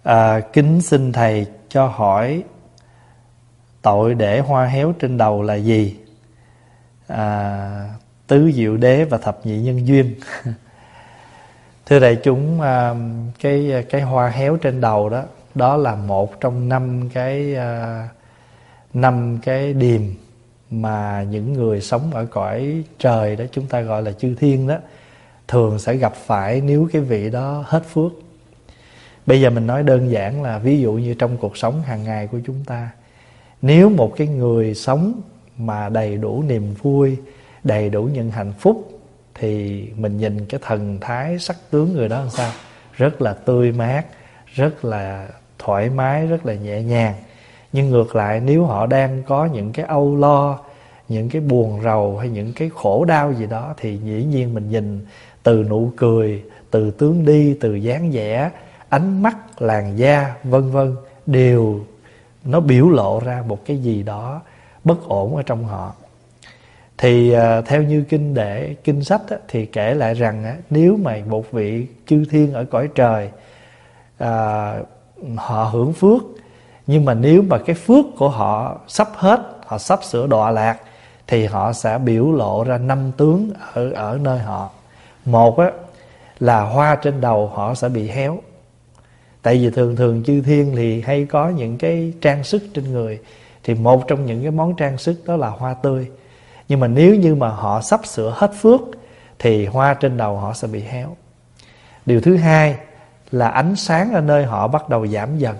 Kính xin thầy cho hỏi tội để hoa héo trên đầu là gì? Tứ diệu đế và thập nhị nhân duyên. Thưa đại chúng, cái hoa héo trên đầu đó, đó là một trong năm cái điềm mà những người sống ở cõi trời đó, chúng ta gọi là chư thiên đó, thường sẽ gặp phải nếu cái vị đó hết phước. Bây giờ mình nói đơn giản là ví dụ như trong cuộc sống hàng ngày của chúng ta, nếu một cái người sống mà đầy đủ niềm vui, đầy đủ những hạnh phúc, thì mình nhìn cái thần thái sắc tướng người đó làm sao? Rất là tươi mát, rất là thoải mái, rất là nhẹ nhàng. Nhưng ngược lại, nếu họ đang có những cái âu lo, những cái buồn rầu hay những cái khổ đau gì đó, thì dĩ nhiên mình nhìn từ nụ cười, từ tướng đi, từ dáng vẻ, ánh mắt, làn da, vân vân, đều nó biểu lộ ra một cái gì đó bất ổn ở trong họ. Thì theo như kinh sách á, thì kể lại rằng á, nếu mà một vị chư thiên ở cõi trời họ hưởng phước, nhưng mà nếu mà cái phước của họ sắp hết, họ sắp sửa đọa lạc, thì họ sẽ biểu lộ ra 5 tướng ở nơi họ. Một á, là hoa trên đầu họ sẽ bị héo. Tại vì thường chư thiên thì hay có những cái trang sức trên người, thì một trong những cái món trang sức đó là hoa tươi. Nhưng mà nếu như mà họ sắp sửa hết phước, thì hoa trên đầu họ sẽ bị héo. Điều thứ hai là ánh sáng ở nơi họ bắt đầu giảm dần.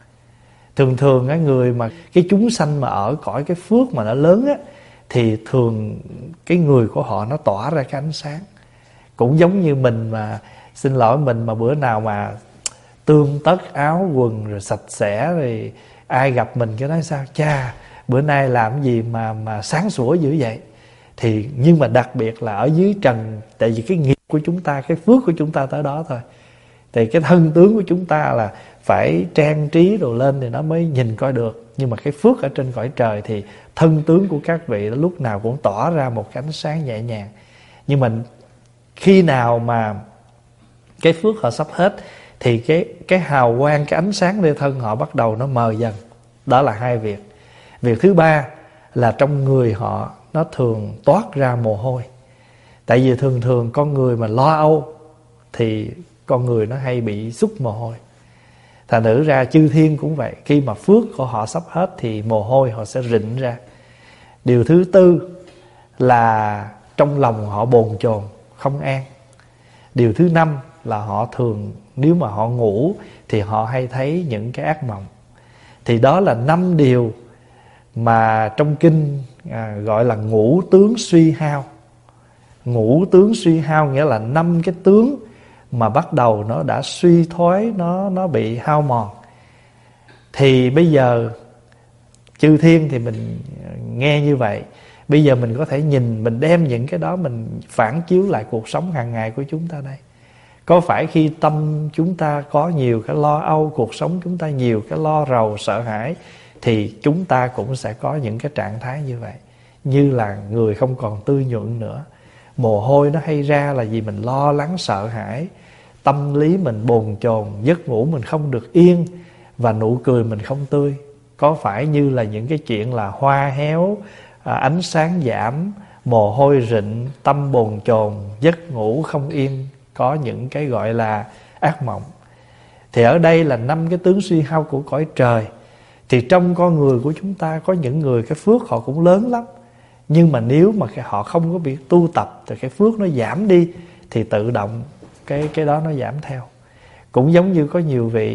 Thường á, người mà cái chúng sanh mà ở cõi cái phước mà nó lớn á, thì thường cái người của họ nó tỏa ra cái ánh sáng. Cũng giống như mình mà, xin lỗi, mình mà bữa nào mà tươm tất áo quần rồi sạch sẽ, rồi ai gặp mình cái nói sao, cha bữa nay làm gì mà sáng sủa dữ vậy. Thì nhưng mà đặc biệt là ở dưới trần, tại vì cái nghiệp của chúng ta, cái phước của chúng ta tới đó thôi. Thì cái thân tướng của chúng ta là phải trang trí đồ lên thì nó mới nhìn coi được. Nhưng mà cái phước ở trên cõi trời thì thân tướng của các vị lúc nào cũng tỏ ra một cái ánh sáng nhẹ nhàng. Nhưng mà khi nào mà cái phước họ sắp hết, thì cái hào quang, cái ánh sáng nơi thân họ bắt đầu nó mờ dần. Đó là hai việc. Việc thứ ba là trong người họ nó thường toát ra mồ hôi. Tại vì thường con người mà lo âu thì con người nó hay bị xúc mồ hôi. Thành thử ra chư thiên cũng vậy, khi mà phước của họ sắp hết thì mồ hôi họ sẽ rịn ra. Điều thứ tư là trong lòng họ bồn chồn, không an. Điều thứ năm là họ thường, nếu mà họ ngủ thì họ hay thấy những cái ác mộng. Thì đó là 5 điều mà trong kinh gọi là ngũ tướng suy hao. Ngũ tướng suy hao nghĩa là 5 cái tướng mà bắt đầu nó đã suy thoái, nó bị hao mòn. Thì bây giờ chư thiên thì mình nghe như vậy, bây giờ mình có thể nhìn, mình đem những cái đó mình phản chiếu lại cuộc sống hàng ngày của chúng ta đây. Có phải khi tâm chúng ta có nhiều cái lo âu, cuộc sống chúng ta nhiều cái lo rầu, sợ hãi, thì chúng ta cũng sẽ có những cái trạng thái như vậy. Như là người không còn tươi nhuận nữa. Mồ hôi nó hay ra là vì mình lo lắng sợ hãi, tâm lý mình bồn chồn, giấc ngủ mình không được yên, và nụ cười mình không tươi. Có phải như là những cái chuyện là hoa héo, ánh sáng giảm, mồ hôi rịn, tâm bồn chồn, giấc ngủ không yên, có những cái gọi là ác mộng. Thì ở đây là 5 cái tướng suy hao của cõi trời. Thì trong con người của chúng ta có những người cái phước họ cũng lớn lắm, nhưng mà nếu mà họ không có biết tu tập thì cái phước nó giảm đi, thì tự động cái đó nó giảm theo. Cũng giống như có nhiều vị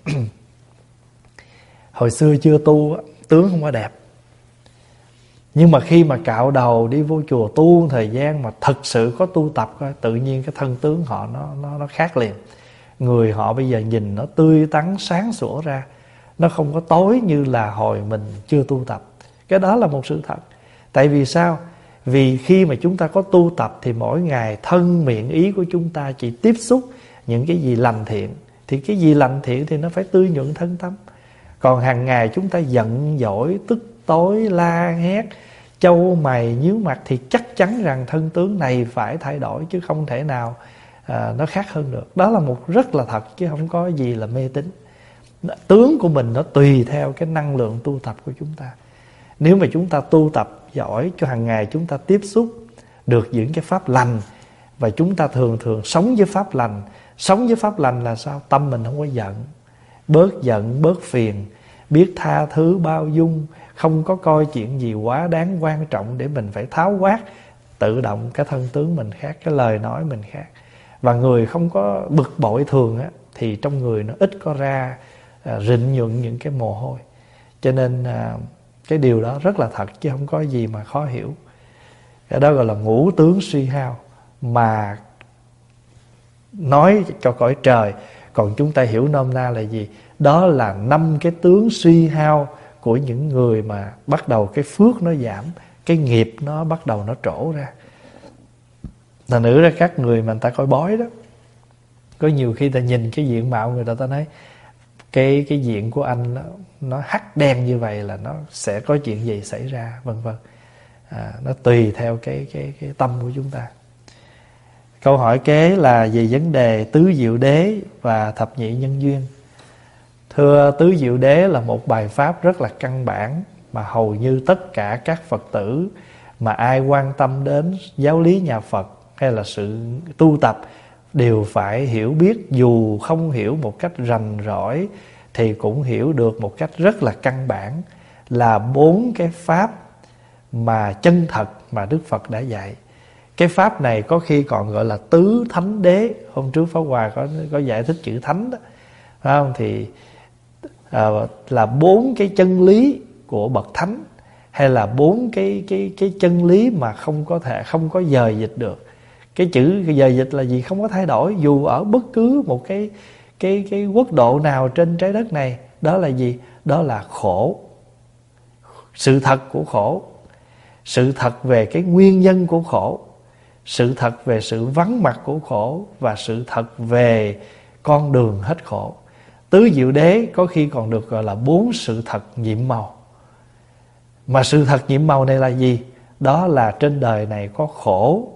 hồi xưa chưa tu, tướng không có đẹp, nhưng mà khi mà cạo đầu đi vô chùa tu thời gian mà thực sự có tu tập, tự nhiên cái thân tướng họ nó khác liền. Người họ bây giờ nhìn nó tươi tắn sáng sủa ra, nó không có tối như là hồi mình chưa tu tập. Cái đó là một sự thật. Tại vì sao? Vì khi mà chúng ta có tu tập thì mỗi ngày thân miệng ý của chúng ta chỉ tiếp xúc những cái gì lành thiện, thì cái gì lành thiện thì nó phải tươi nhuận thân tâm. Còn hàng ngày chúng ta giận dỗi, tức tối, la hét, chau mày, nhíu mặt, thì chắc chắn rằng thân tướng này phải thay đổi, chứ không thể nào nó khác hơn được. Đó là một rất là thật, chứ không có gì là mê tín. Tướng của mình nó tùy theo cái năng lượng tu tập của chúng ta. Nếu mà chúng ta tu tập giỏi, cho hàng ngày chúng ta tiếp xúc được những cái pháp lành, và chúng ta thường thường sống với pháp lành. Sống với pháp lành là sao? Tâm mình không có giận, bớt phiền, biết tha thứ bao dung, không có coi chuyện gì quá đáng quan trọng để mình phải tháo quát. Tự động cái thân tướng mình khác, cái lời nói mình khác. Và người không có bực bội thường á, thì trong người nó ít có ra rịn nhuận những cái mồ hôi. Cho nên cái điều đó rất là thật, chứ không có gì mà khó hiểu. Cái đó gọi là ngũ tướng suy hao, mà nói cho cõi trời. Còn chúng ta hiểu nôm na là gì? Đó là 5 cái tướng suy hao của những người mà bắt đầu cái phước nó giảm, cái nghiệp nó bắt đầu nó trổ ra. Thành nữ ra các người mà người ta coi bói đó, có nhiều khi ta nhìn cái diện mạo người ta nói cái diện của anh nó hắt đen như vậy là nó sẽ có chuyện gì xảy ra, vân vân. Nó tùy theo cái tâm của chúng ta. Câu hỏi kế là về vấn đề tứ diệu đế và thập nhị nhân duyên. Thưa, tứ diệu đế là một bài pháp rất là căn bản mà hầu như tất cả các Phật tử mà ai quan tâm đến giáo lý nhà Phật hay là sự tu tập đều phải hiểu biết. Dù không hiểu một cách rành rỏi thì cũng hiểu được một cách rất là căn bản, là 4 cái pháp mà chân thật mà Đức Phật đã dạy. Cái pháp này có khi còn gọi là tứ thánh đế. Hôm trước Pháp Hòa có giải thích chữ thánh đó, phải không? Thì là 4 cái chân lý của bậc thánh, hay là 4 cái chân lý mà không có dời dịch được. Cái chữ dời dịch là gì? Không có thay đổi dù ở bất cứ một cái quốc độ nào trên trái đất này. Đó là gì? Đó là khổ. Sự thật của khổ, sự thật về cái nguyên nhân của khổ, sự thật về sự vắng mặt của khổ, và sự thật về con đường hết khổ. Tứ diệu đế có khi còn được gọi là 4 sự thật nhiệm màu. Mà sự thật nhiệm màu này là gì? Đó là trên đời này có khổ.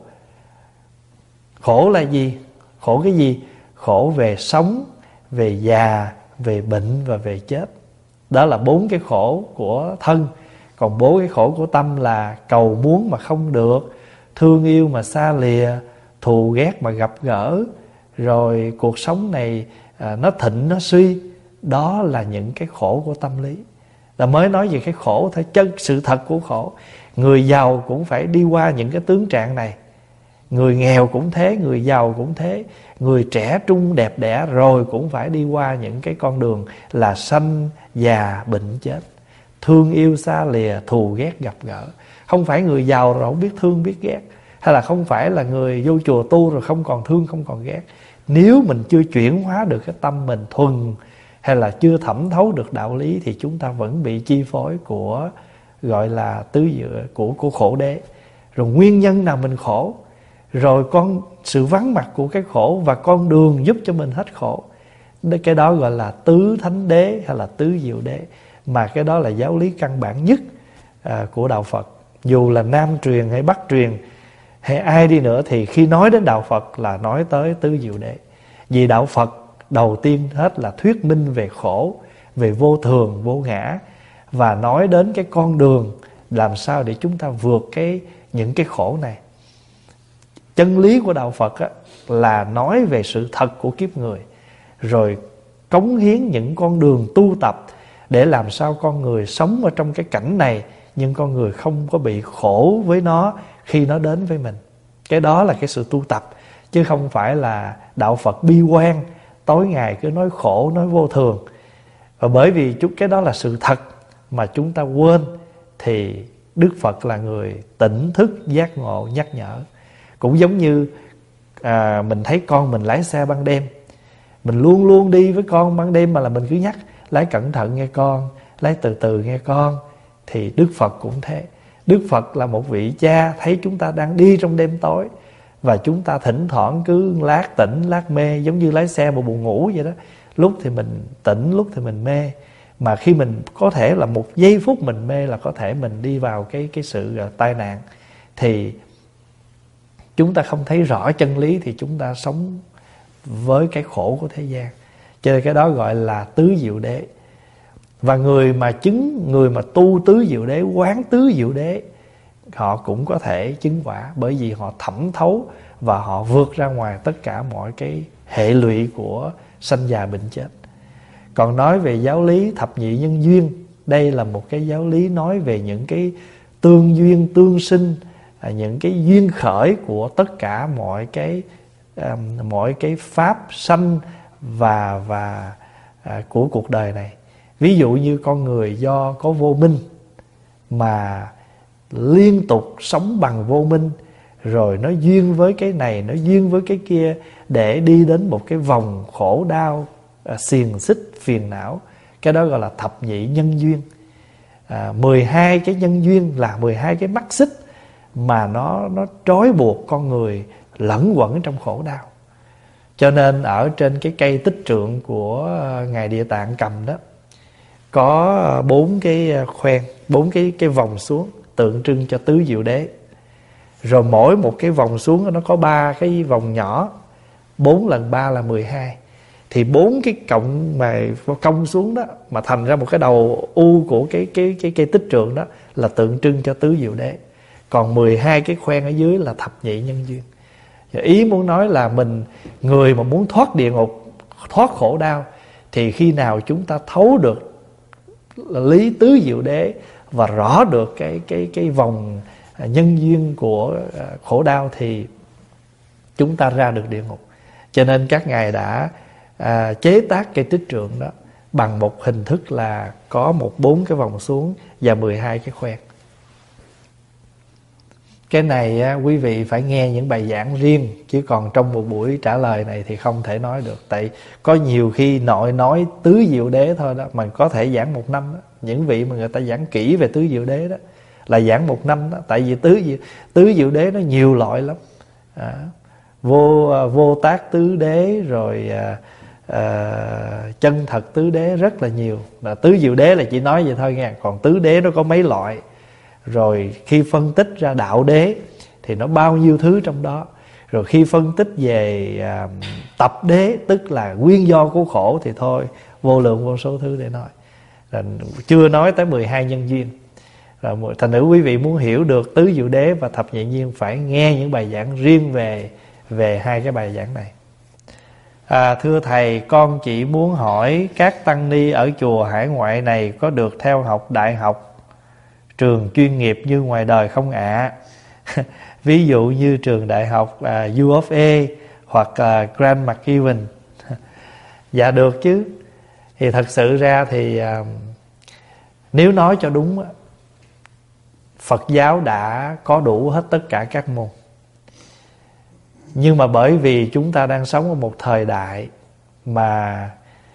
Khổ là gì? Khổ cái gì? Khổ về sống, về già, về bệnh và về chết. Đó là 4 cái khổ của thân. Còn 4 cái khổ của tâm là cầu muốn mà không được, thương yêu mà xa lìa, thù ghét mà gặp gỡ, rồi cuộc sống này nó thịnh nó suy. Đó là những cái khổ của tâm lý. Là mới nói về cái khổ thôi, chân sự thật của khổ. Người giàu cũng phải đi qua những cái tướng trạng này, người nghèo cũng thế, người giàu cũng thế, người trẻ trung đẹp đẽ rồi cũng phải đi qua những cái con đường là sanh, già, bệnh, chết, thương yêu xa lìa, thù ghét gặp gỡ. Không phải người giàu rồi không biết thương biết ghét, hay là không phải là người vô chùa tu rồi không còn thương không còn ghét. Nếu mình chưa chuyển hóa được cái tâm mình thuần, hay là chưa thẩm thấu được đạo lý, thì chúng ta vẫn bị chi phối của gọi là tứ diệu của khổ đế. Rồi nguyên nhân nào mình khổ, rồi sự vắng mặt của cái khổ và con đường giúp cho mình hết khổ. Cái đó gọi là tứ thánh đế hay là tứ diệu đế. Mà cái đó là giáo lý căn bản nhất của đạo Phật. Dù là Nam truyền hay Bắc truyền hay ai đi nữa, thì khi nói đến đạo Phật là nói tới tứ diệu đế. Vì đạo Phật đầu tiên hết là thuyết minh về khổ, về vô thường, vô ngã, và nói đến cái con đường làm sao để chúng ta vượt những cái khổ này. Chân lý của đạo Phật là nói về sự thật của kiếp người, rồi cống hiến những con đường tu tập để làm sao con người sống ở trong cái cảnh này, nhưng con người không có bị khổ với nó khi nó đến với mình. Cái đó là cái sự tu tập, chứ không phải là đạo Phật bi quan, tối ngày cứ nói khổ, nói vô thường. Và bởi vì cái đó là sự thật mà chúng ta quên, thì Đức Phật là người tỉnh thức, giác ngộ, nhắc nhở. Cũng giống như mình thấy con mình lái xe ban đêm, mình luôn luôn đi với con ban đêm, mà là mình cứ nhắc lái cẩn thận nghe con, lái từ từ nghe con. Thì Đức Phật cũng thế. Đức Phật là một vị cha thấy chúng ta đang đi trong đêm tối, và chúng ta thỉnh thoảng cứ lát tỉnh lát mê, giống như lái xe một buồn ngủ vậy đó. Lúc thì mình tỉnh, lúc thì mình mê. Mà khi mình có thể là một giây phút mình mê là có thể mình đi vào cái sự tai nạn. Thì chúng ta không thấy rõ chân lý, thì chúng ta sống với cái khổ của thế gian. Cho nên cái đó gọi là tứ diệu đế. Và người mà tu tứ diệu đế, quán tứ diệu đế, họ cũng có thể chứng quả, bởi vì họ thẩm thấu và họ vượt ra ngoài tất cả mọi cái hệ lụy của sanh già bệnh chết. Còn nói về giáo lý thập nhị nhân duyên, đây là một cái giáo lý nói về những cái tương duyên tương sinh, những cái duyên khởi của tất cả mọi cái pháp sanh và của cuộc đời này. Ví dụ như con người do có vô minh mà liên tục sống bằng vô minh, rồi nó duyên với cái này, nó duyên với cái kia, để đi đến một cái vòng khổ đau, xiềng xích, phiền não. Cái đó gọi là thập nhị nhân duyên. 12 cái nhân duyên là 12 cái mắt xích mà nó trói buộc con người lẫn quẩn trong khổ đau. Cho nên ở trên cái cây tích trượng của Ngài Địa Tạng cầm đó, có 4 cái khoen, 4 cái vòng xuống, tượng trưng cho tứ diệu đế. Rồi mỗi một cái vòng xuống nó có 3 cái vòng nhỏ, 4 lần 3 là 12. Thì 4 cái cộng mà cong xuống đó mà thành ra một cái đầu U của cái cây tích trượng đó là tượng trưng cho tứ diệu đế. Còn 12 cái khoen ở dưới là thập nhị nhân duyên. Ý muốn nói là người mà muốn thoát địa ngục, thoát khổ đau, thì khi nào chúng ta thấu được lý tứ diệu đế và rõ được cái vòng nhân duyên của khổ đau thì chúng ta ra được địa ngục. Cho nên các ngài đã chế tác cây tích trượng đó bằng một hình thức là có 4 cái vòng xuống và 12 cái khoen. Cái này quý vị phải nghe những bài giảng riêng, chứ còn trong một buổi trả lời này thì không thể nói được. Tại có nhiều khi nội nói tứ diệu đế thôi đó mà có thể giảng 1 năm đó. Những vị mà người ta giảng kỹ về tứ diệu đế đó là giảng 1 năm đó. Tại vì tứ diệu đế nó nhiều loại lắm. Vô tác tứ đế, rồi chân thật tứ đế, rất là nhiều. Tứ diệu đế là chỉ nói vậy thôi nha. Còn tứ đế nó có mấy loại. Rồi khi phân tích ra đạo đế thì nó bao nhiêu thứ trong đó. Rồi khi phân tích về tập đế, tức là nguyên do của khổ, thì thôi vô lượng vô số thứ để nói. Rồi, chưa nói tới 12 nhân duyên. Rồi, thành nữ quý vị muốn hiểu được tứ diệu đế và thập nhị duyên phải nghe những bài giảng riêng về 2 cái bài giảng này. Thưa thầy, con chỉ muốn hỏi các tăng ni ở chùa hải ngoại này có được theo học đại học, trường chuyên nghiệp như ngoài đời không ạ? Ví dụ như trường đại học U of A hoặc Grand McEwan. Dạ được chứ. Thì thật sự ra thì nếu nói cho đúng, Phật giáo đã có đủ hết tất cả các môn. Nhưng mà bởi vì chúng ta đang sống ở một thời đại mà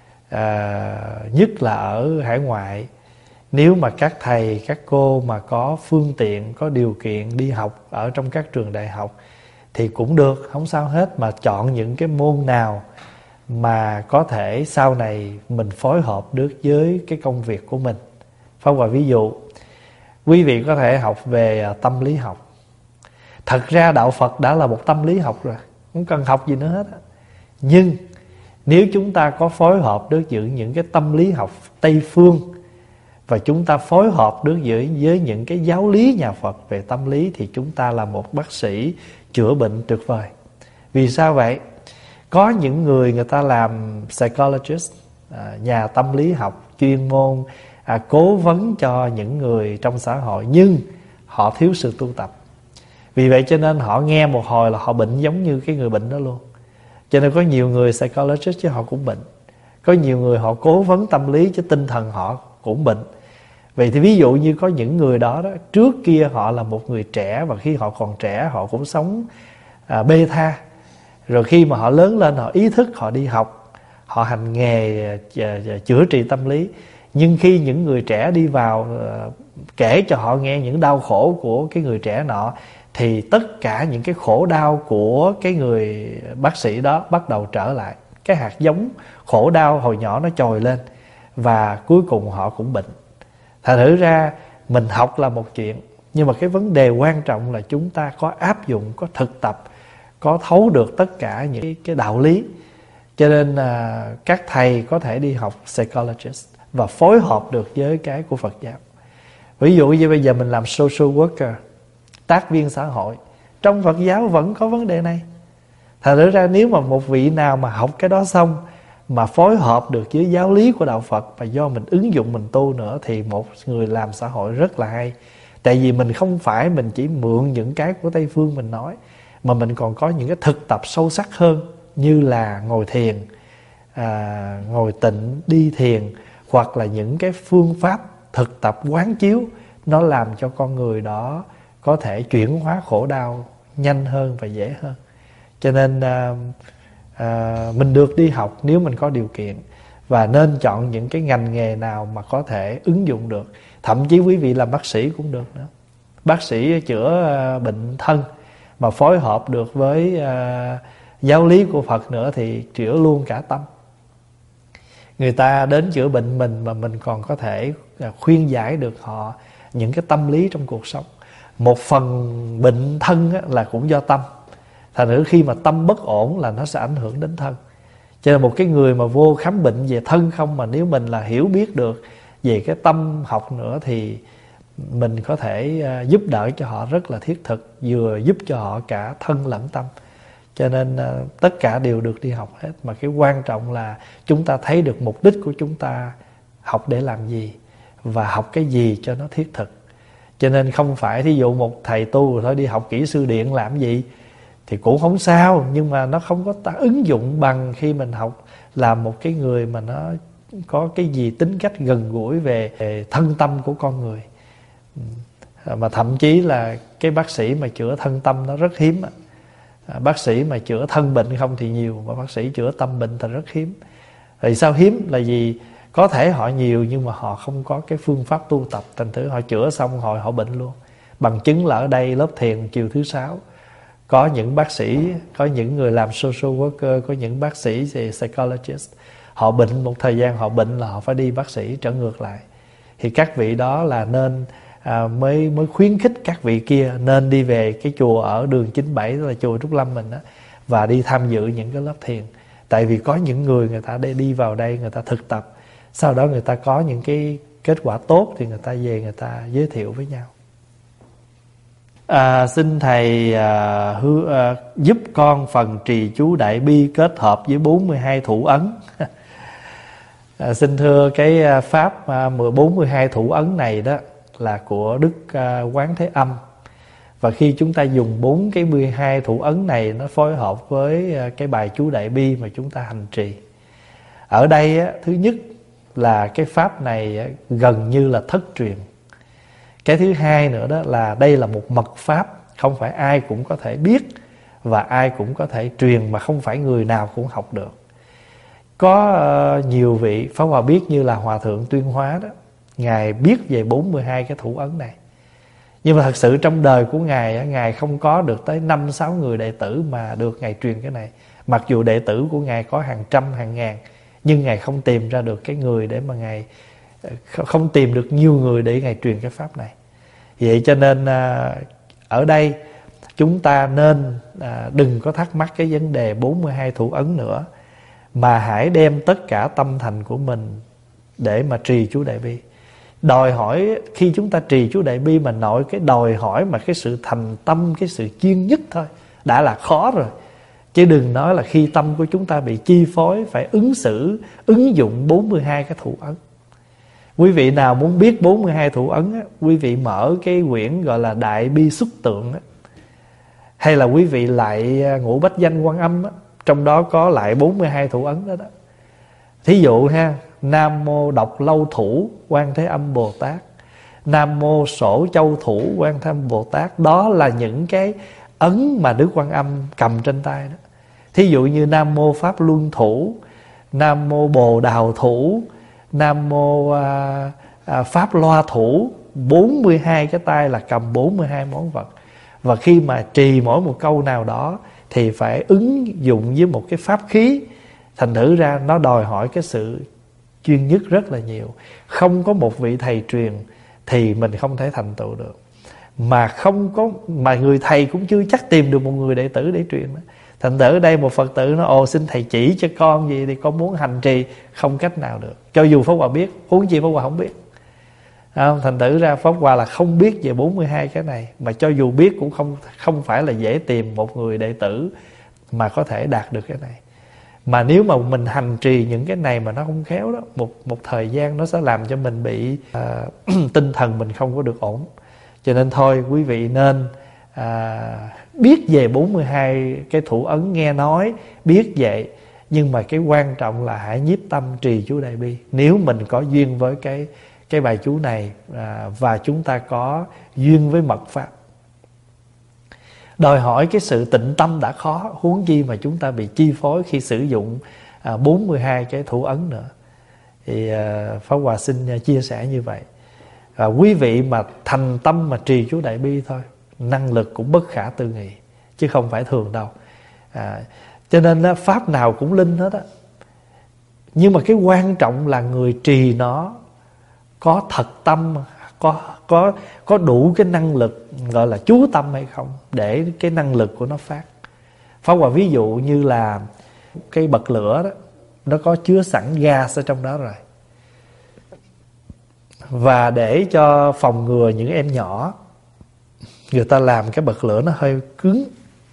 nhất là ở hải ngoại, nếu mà các thầy, các cô mà có phương tiện, có điều kiện đi học ở trong các trường đại học thì cũng được, không sao hết. Mà chọn những cái môn nào mà có thể sau này mình phối hợp được với cái công việc của mình. Phong vào ví dụ, quý vị có thể học về tâm lý học. Thật ra đạo Phật đã là một tâm lý học rồi, không cần học gì nữa hết. Nhưng nếu chúng ta có phối hợp được giữa những cái tâm lý học Tây phương, và chúng ta phối hợp được với những cái giáo lý nhà Phật về tâm lý, thì chúng ta là một bác sĩ chữa bệnh tuyệt vời. Vì sao vậy? Có những người ta làm psychologist, nhà tâm lý học chuyên môn, cố vấn cho những người trong xã hội, nhưng họ thiếu sự tu tập. Vì vậy cho nên họ nghe một hồi là họ bệnh giống như cái người bệnh đó luôn. Cho nên có nhiều người psychologist chứ họ cũng bệnh. Có nhiều người họ cố vấn tâm lý chứ tinh thần họ cũng bệnh. Vậy thì ví dụ như có những người đó, trước kia họ là một người trẻ, và khi họ còn trẻ họ cũng sống bê tha. Rồi khi mà họ lớn lên, họ ý thức, họ đi học, họ hành nghề chữa trị tâm lý. Nhưng khi những người trẻ đi vào kể cho họ nghe những đau khổ của cái người trẻ nọ, thì tất cả những cái khổ đau của cái người bác sĩ đó bắt đầu trở lại. Cái hạt giống khổ đau hồi nhỏ nó trồi lên, và cuối cùng họ cũng bệnh. Thành thử ra mình học là một chuyện, nhưng mà cái vấn đề quan trọng là chúng ta có áp dụng, có thực tập, có thấu được tất cả những cái đạo lý. Cho nên các thầy có thể đi học psychologist và phối hợp được với cái của Phật giáo. Ví dụ như bây giờ mình làm social worker, tác viên xã hội, trong Phật giáo vẫn có vấn đề này. Thật ra nếu mà một vị nào mà học cái đó xong mà phối hợp được với giáo lý của Đạo Phật và do mình ứng dụng mình tu nữa, thì một người làm xã hội rất là hay. Tại vì mình không phải mình chỉ mượn những cái của Tây Phương mình nói, mà mình còn có những cái thực tập sâu sắc hơn, như là ngồi thiền, ngồi tịnh, đi thiền, hoặc là những cái phương pháp thực tập quán chiếu, nó làm cho con người đó có thể chuyển hóa khổ đau nhanh hơn và dễ hơn. Cho nên mình được đi học nếu mình có điều kiện, và nên chọn những cái ngành nghề nào mà có thể ứng dụng được. Thậm chí quý vị làm bác sĩ cũng được nữa. Bác sĩ chữa bệnh thân mà phối hợp được với giáo lý của Phật nữa thì chữa luôn cả tâm. Người ta đến chữa bệnh mình mà mình còn có thể khuyên giải được họ những cái tâm lý trong cuộc sống. Một phần bệnh thân là cũng do tâm. Thành thử khi mà tâm bất ổn là nó sẽ ảnh hưởng đến thân. Cho nên một cái người mà vô khám bệnh về thân không, mà nếu mình là hiểu biết được về cái tâm học nữa, thì mình có thể giúp đỡ cho họ rất là thiết thực, vừa giúp cho họ cả thân lẫn tâm. Cho nên tất cả đều được đi học hết. Mà cái quan trọng là chúng ta thấy được mục đích của chúng ta học để làm gì, và học cái gì cho nó thiết thực. Cho nên không phải thí dụ một thầy tu rồi thôi đi học kỹ sư điện làm gì thì cũng không sao, nhưng mà nó không có ứng dụng bằng khi mình học làm một cái người mà nó có cái gì tính cách gần gũi về thân tâm của con người. Mà thậm chí là cái bác sĩ mà chữa thân tâm nó rất hiếm. Bác sĩ mà chữa thân bệnh không thì nhiều, mà bác sĩ chữa tâm bệnh thì rất hiếm. Thì sao hiếm? Là vì có thể họ nhiều nhưng mà họ không có cái phương pháp tu tập, thành thử họ chữa xong hồi họ bệnh luôn. Bằng chứng là ở đây lớp thiền chiều thứ 6 có những bác sĩ, có những người làm social worker, có những bác sĩ về psychologist. Họ bệnh một thời gian, họ bệnh là họ phải đi bác sĩ, trở ngược lại. Thì các vị đó là nên mới khuyến khích các vị kia nên đi về cái chùa ở đường 97, đó là chùa Trúc Lâm mình đó, và đi tham dự những cái lớp thiền. Tại vì có những người ta đi vào đây, người ta thực tập, sau đó người ta có những cái kết quả tốt thì người ta về người ta giới thiệu với nhau. Xin thầy giúp con phần trì chú Đại Bi kết hợp với 42 thủ ấn. Xin thưa, cái pháp 42 thủ ấn này đó là của Đức Quán Thế Âm. Và khi chúng ta dùng 42 thủ ấn này, nó phối hợp với cái bài chú Đại Bi mà chúng ta hành trì. Ở đây thứ nhất là cái pháp này gần như là thất truyền. Cái thứ hai nữa đó là đây là một mật pháp, không phải ai cũng có thể biết và ai cũng có thể truyền, mà không phải người nào cũng học được. Có nhiều vị Pháp Hòa biết, như là Hòa Thượng Tuyên Hóa đó, Ngài biết về 42 cái thủ ấn này. Nhưng mà thật sự trong đời của Ngài, Ngài không có được tới 5-6 người đệ tử mà được Ngài truyền cái này. Mặc dù đệ tử của Ngài có hàng trăm, hàng ngàn, nhưng Ngài không tìm ra được cái người để mà Ngài, không tìm được nhiều người để Ngài truyền cái pháp này. Vậy cho nên ở đây chúng ta nên đừng có thắc mắc cái vấn đề 42 thủ ấn nữa, mà hãy đem tất cả tâm thành của mình để mà trì chú Đại Bi. Đòi hỏi khi chúng ta trì chú Đại Bi mà nội cái đòi hỏi mà cái sự thành tâm, cái sự chuyên nhất thôi đã là khó rồi. Chứ đừng nói là khi tâm của chúng ta bị chi phối phải ứng dụng 42 cái thủ ấn. Quý vị nào muốn biết 42 thủ ấn á, quý vị mở cái quyển gọi là Đại Bi Xuất Tượng á, hay là quý vị lại Ngũ Bách Danh Quan Âm á, trong đó có lại 42 thủ ấn đó đó. Thí dụ ha, Nam Mô Độc Lâu Thủ Quan Thế Âm Bồ Tát, Nam Mô Sổ Châu Thủ Quan Thế Âm Bồ Tát. Đó là những cái ấn mà Đức Quan Âm cầm trên tay đó. Thí dụ như Nam Mô Pháp Luân Thủ, Nam Mô Bồ Đào Thủ, Nam Mô Pháp Loa Thủ. 42 cái tay là cầm 42 món vật. Và khi mà trì mỗi một câu nào đó thì phải ứng dụng với một cái pháp khí. Thành thử ra nó đòi hỏi cái sự chuyên nhất rất là nhiều. Không có một vị thầy truyền thì mình không thể thành tựu được. Mà người thầy cũng chưa chắc tìm được một người đệ tử để truyền đó. Thành thử ở đây một Phật tử nói: ồ, xin thầy chỉ cho con gì thì con muốn hành trì. Không cách nào được, cho dù Pháp Hòa biết, huống chi Pháp Hòa không biết. Thành thử ra Pháp Hòa là không biết về 42 cái này. Mà cho dù biết cũng không phải là dễ tìm một người đệ tử mà có thể đạt được cái này. Mà nếu mà mình hành trì những cái này mà nó không khéo đó, một thời gian nó sẽ làm cho mình bị tinh thần mình không có được ổn. Cho nên thôi quý vị nên biết về 42 cái thủ ấn nghe nói, biết vậy. Nhưng mà cái quan trọng là hãy nhiếp tâm trì chú Đại Bi. Nếu mình có duyên với cái bài chú này và chúng ta có duyên với mật pháp, đòi hỏi cái sự tịnh tâm đã khó, huống chi mà chúng ta bị chi phối khi sử dụng 42 cái thủ ấn nữa. Thì Pháp Hòa xin chia sẻ như vậy. Quý vị mà thành tâm mà trì chú Đại Bi thôi, năng lực cũng bất khả tư nghị, chứ không phải thường đâu. Cho nên pháp nào cũng linh hết á. Nhưng mà cái quan trọng là người trì nó có thật tâm, có đủ cái năng lực gọi là chú tâm hay không, để cái năng lực của nó phát. Pháp Hòa ví dụ như là cái bật lửa đó, nó có chứa sẵn gas ở trong đó rồi. Và để cho phòng ngừa những em nhỏ, người ta làm cái bật lửa nó hơi cứng.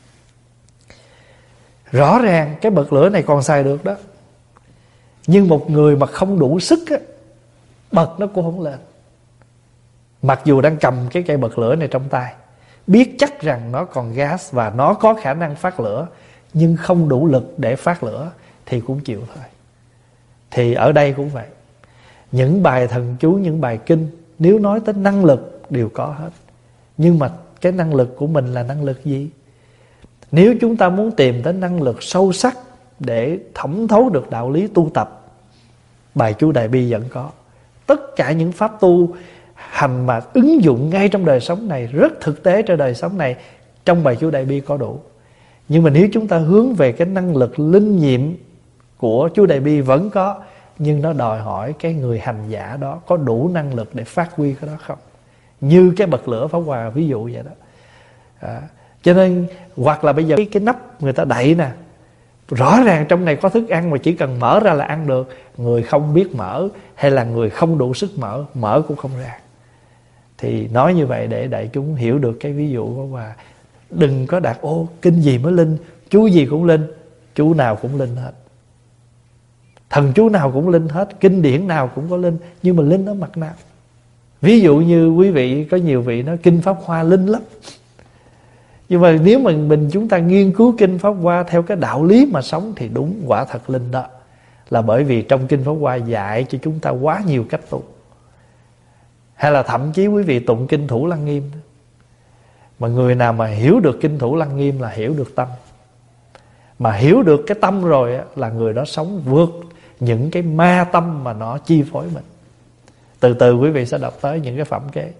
Rõ ràng cái bật lửa này còn xài được đó, nhưng một người mà không đủ sức á, bật nó cũng không lên. Mặc dù đang cầm cái cây bật lửa này trong tay, biết chắc rằng nó còn gas và nó có khả năng phát lửa, nhưng không đủ lực để phát lửa thì cũng chịu thôi. Thì ở đây cũng vậy. Những bài thần chú, những bài kinh, nếu nói tới năng lực đều có hết. Nhưng mà cái năng lực của mình là năng lực gì? Nếu chúng ta muốn tìm tới năng lực sâu sắc để thẩm thấu được đạo lý tu tập, bài chú Đại Bi vẫn có. Tất cả những pháp tu hành mà ứng dụng ngay trong đời sống này, rất thực tế trong đời sống này, trong bài chú Đại Bi có đủ. Nhưng mà nếu chúng ta hướng về cái năng lực linh nghiệm của chú Đại Bi vẫn có, nhưng nó đòi hỏi cái người hành giả đó có đủ năng lực để phát huy cái đó không. Như cái bật lửa Pháp Hòa ví dụ vậy đó. Cho nên hoặc là bây giờ cái nắp người ta đậy nè, rõ ràng trong này có thức ăn mà chỉ cần mở ra là ăn được. Người không biết mở hay là người không đủ sức mở cũng không ra. Thì nói như vậy để đại chúng hiểu được cái ví dụ của Hòa. Đừng có đặt kinh gì mới linh, chú gì cũng linh. Chú nào cũng linh hết, thần chú nào cũng linh hết, kinh điển nào cũng có linh. Nhưng mà linh ở mặt nào? Ví dụ như quý vị, có nhiều vị nói kinh Pháp Hoa linh lắm. Nhưng mà nếu mà chúng ta nghiên cứu kinh Pháp Hoa theo cái đạo lý mà sống thì đúng, quả thật linh đó. Là bởi vì trong kinh Pháp Hoa dạy cho chúng ta quá nhiều cách tu. Hay là thậm chí quý vị tụng kinh Thủ Lăng Nghiêm, mà người nào mà hiểu được kinh Thủ Lăng Nghiêm là hiểu được tâm. Mà hiểu được cái tâm rồi là người đó sống vượt những cái ma tâm mà nó chi phối mình. Từ từ quý vị sẽ đọc tới những cái phẩm kế.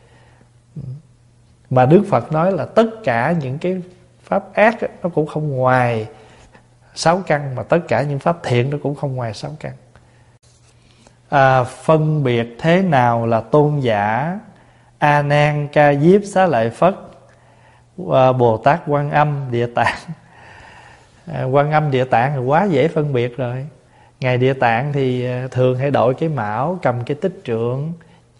Mà Đức Phật nói là tất cả những cái pháp ác nó cũng không ngoài 6 căn, mà tất cả những pháp thiện nó cũng không ngoài 6 căn. Phân biệt thế nào là tôn giả A Nan, Ca Diếp, Xá Lợi Phất, Bồ Tát Quan Âm, Địa Tạng. Quan Âm, Địa Tạng thì quá dễ phân biệt rồi. Ngài Địa Tạng thì thường hay đội cái mão, cầm cái tích trượng.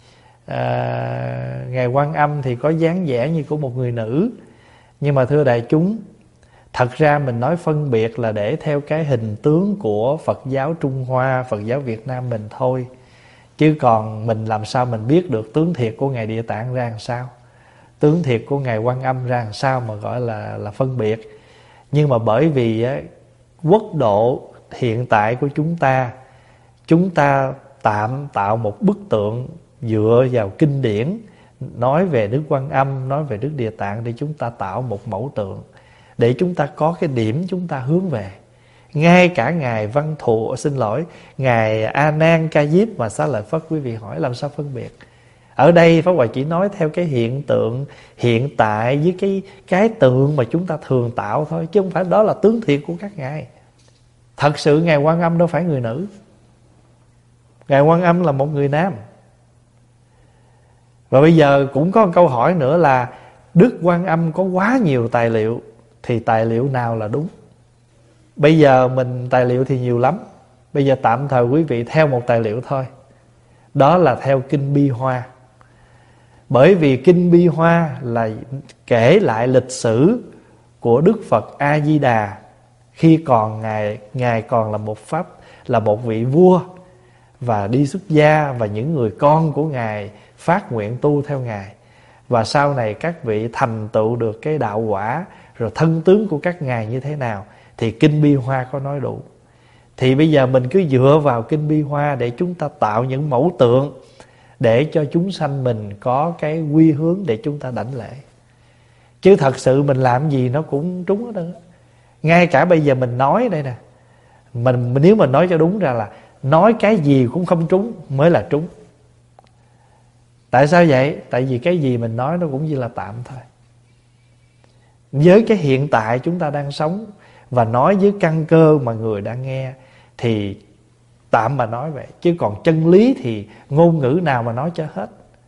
Ngài Quan Âm thì có dáng vẻ như của một người nữ. Nhưng mà thưa đại chúng, thật ra mình nói phân biệt là để theo cái hình tướng của Phật giáo Trung Hoa, Phật giáo Việt Nam mình thôi. Chứ còn mình làm sao mình biết được tướng thiệt của Ngài Địa Tạng ra làm sao, tướng thiệt của Ngài Quan Âm ra làm sao mà gọi là phân biệt. Nhưng mà bởi vì quốc độ hiện tại của chúng ta tạm tạo một bức tượng dựa vào kinh điển, nói về Đức Quan Âm, nói về Đức Địa Tạng, để chúng ta tạo một mẫu tượng, để chúng ta có cái điểm chúng ta hướng về. Ngay cả Ngài Ngài A Nan, Ca Diếp và Xá Lợi Phất, quý vị hỏi làm sao phân biệt? Ở đây Pháp Hòa chỉ nói theo cái hiện tượng hiện tại với cái tượng mà chúng ta thường tạo thôi, chứ không phải đó là tướng thiệt của các ngài. Thật sự Ngài Quan Âm đâu phải người nữ, Ngài Quan Âm là một người nam. Và bây giờ cũng có một câu hỏi nữa là Đức Quan Âm có quá nhiều tài liệu, thì tài liệu nào là đúng? Bây giờ mình tài liệu thì nhiều lắm. Bây giờ tạm thời quý vị theo một tài liệu thôi. Đó là theo Kinh Bi Hoa. Bởi vì Kinh Bi Hoa là kể lại lịch sử của Đức Phật A Di Đà khi còn ngài còn là một vị vua và đi xuất gia, và những người con của ngài phát nguyện tu theo ngài, và sau này các vị thành tựu được cái đạo quả, rồi thân tướng của các ngài như thế nào thì Kinh Bi Hoa có nói đủ. Thì bây giờ mình cứ dựa vào Kinh Bi Hoa để chúng ta tạo những mẫu tượng, để cho chúng sanh mình có cái quy hướng để chúng ta đảnh lễ. Chứ thật sự mình làm gì nó cũng trúng hết trơn. Ngay cả bây giờ mình nói đây nè, mình nếu mà nói cho đúng ra là nói cái gì cũng không trúng mới là trúng. Tại sao vậy? Tại vì cái gì mình nói nó cũng chỉ là tạm thôi. Với cái hiện tại chúng ta đang sống và nói với căn cơ mà người đang nghe thì tạm mà nói vậy. Chứ còn chân lý thì ngôn ngữ nào mà nói cho hết,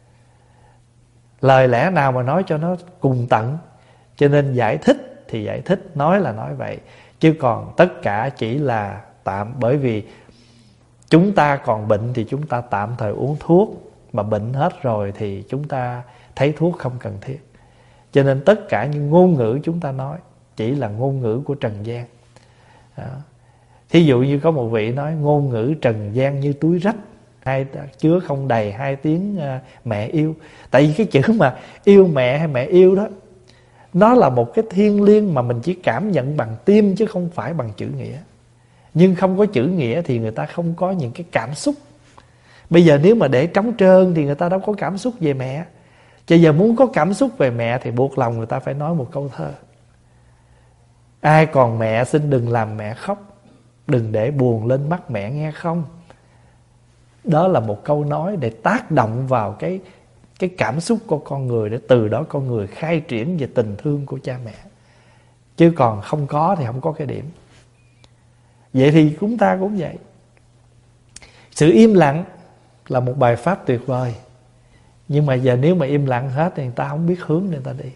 lời lẽ nào mà nói cho nó cùng tận. Cho nên giải thích thì giải thích, nói là nói vậy. Chứ còn tất cả chỉ là tạm. Bởi vì chúng ta còn bệnh thì chúng ta tạm thời uống thuốc, mà bệnh hết rồi thì chúng ta thấy thuốc không cần thiết. Cho nên tất cả những ngôn ngữ chúng ta nói chỉ là ngôn ngữ của trần gian. Đó. Thí dụ như có một vị nói ngôn ngữ trần gian như túi rách, chứa không đầy 2 tiếng mẹ yêu. Tại vì cái chữ mà yêu mẹ hay mẹ yêu đó, nó là một cái thiêng liêng mà mình chỉ cảm nhận bằng tim chứ không phải bằng chữ nghĩa. Nhưng không có chữ nghĩa thì người ta không có những cái cảm xúc. Bây giờ nếu mà để trống trơn thì người ta đâu có cảm xúc về mẹ. Chứ giờ muốn có cảm xúc về mẹ thì buộc lòng người ta phải nói một câu thơ: ai còn mẹ xin đừng làm mẹ khóc, đừng để buồn lên mắt mẹ nghe không. Đó là một câu nói để tác động vào cái cảm xúc của con người, để từ đó con người khai triển về tình thương của cha mẹ. Chứ còn không có thì không có cái điểm. Vậy thì chúng ta cũng vậy. Sự im lặng là một bài pháp tuyệt vời. Nhưng mà giờ nếu mà im lặng hết thì người ta không biết hướng để người ta đi.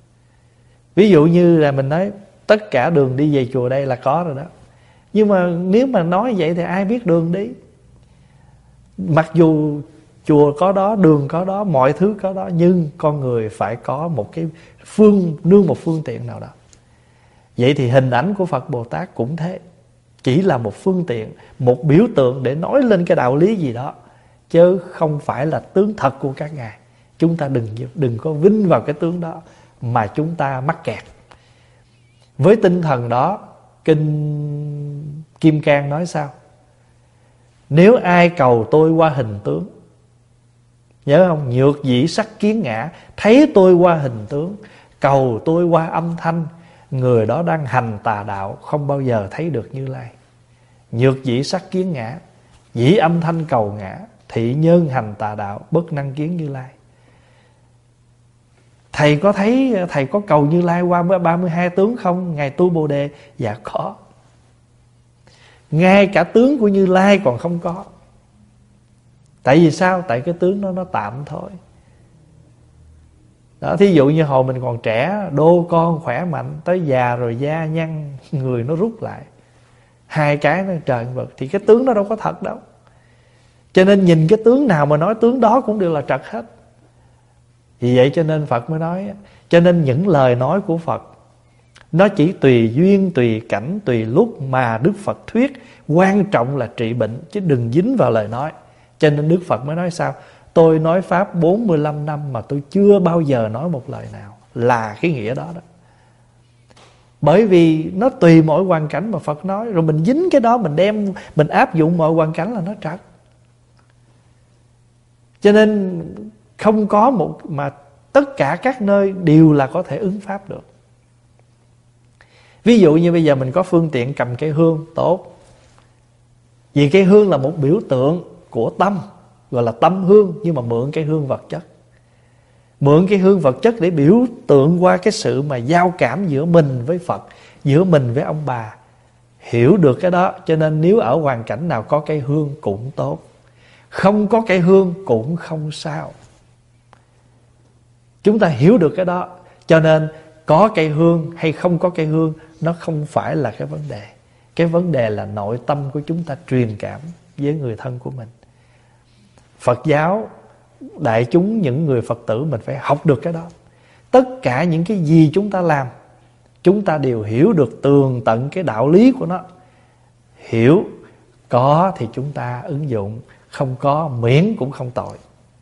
Ví dụ như là mình nói tất cả đường đi về chùa đây là có rồi đó. Nhưng mà nếu mà nói vậy thì ai biết đường đi? Mặc dù chùa có đó, đường có đó, mọi thứ có đó, nhưng con người phải có một cái nương một phương tiện nào đó. Vậy thì hình ảnh của Phật Bồ Tát cũng thế. Chỉ là một phương tiện, một biểu tượng để nói lên cái đạo lý gì đó, chứ không phải là tướng thật của các ngài. Chúng ta đừng có vinh vào cái tướng đó mà chúng ta mắc kẹt. Với tinh thần đó, Kinh Kim Cang nói sao? Nếu ai cầu tôi qua hình tướng, nhớ không? Nhược dĩ sắc kiến ngã, thấy tôi qua hình tướng, cầu tôi qua âm thanh, người đó đang hành tà đạo, không bao giờ thấy được Như Lai. Nhược dĩ sắc kiến ngã, dĩ âm thanh cầu ngã, thị nhân hành tà đạo, bất năng kiến Như Lai. Thầy có thấy, thầy có cầu Như Lai qua 32 tướng không? Ngài tu Bồ Đề. Dạ có. Ngay cả tướng của Như Lai còn không có. Tại vì sao? Tại cái tướng nó tạm thôi. Đó, thí dụ như hồi mình còn trẻ, đô con khỏe mạnh, tới già rồi da nhăn, người nó rút lại, 2 cái nó trời vật, thì cái tướng đó đâu có thật đâu. Cho nên nhìn cái tướng nào mà nói tướng đó cũng đều là trật hết. Vì vậy cho nên Phật mới nói, cho nên những lời nói của Phật nó chỉ tùy duyên, tùy cảnh, tùy lúc mà Đức Phật thuyết. Quan trọng là trị bệnh, chứ đừng dính vào lời nói. Cho nên Đức Phật mới nói sao? Tôi nói Pháp 45 năm mà tôi chưa bao giờ nói một lời nào. Là cái nghĩa đó đó. Bởi vì nó tùy mỗi hoàn cảnh mà Phật nói. Rồi mình dính cái đó, mình áp dụng mọi hoàn cảnh là nó trật. Cho nên không có một mà tất cả các nơi đều là có thể ứng Pháp được. Ví dụ như bây giờ mình có phương tiện cầm cây hương, tốt. Vì cây hương là một biểu tượng của tâm, gọi là tâm hương. Nhưng mà mượn cái hương vật chất, mượn cái hương vật chất để biểu tượng qua cái sự mà giao cảm giữa mình với Phật, giữa mình với ông bà. Hiểu được cái đó. Cho nên nếu ở hoàn cảnh nào có cây hương cũng tốt, không có cây hương cũng không sao. Chúng ta hiểu được cái đó. Cho nên có cây hương hay không có cây hương, nó không phải là cái vấn đề. Cái vấn đề là nội tâm của chúng ta truyền cảm với người thân của mình. Phật giáo, đại chúng, những người Phật tử mình phải học được cái đó. Tất cả những cái gì chúng ta làm, chúng ta đều hiểu được tường tận cái đạo lý của nó. Hiểu, có thì chúng ta ứng dụng, không có miễn cũng không tội.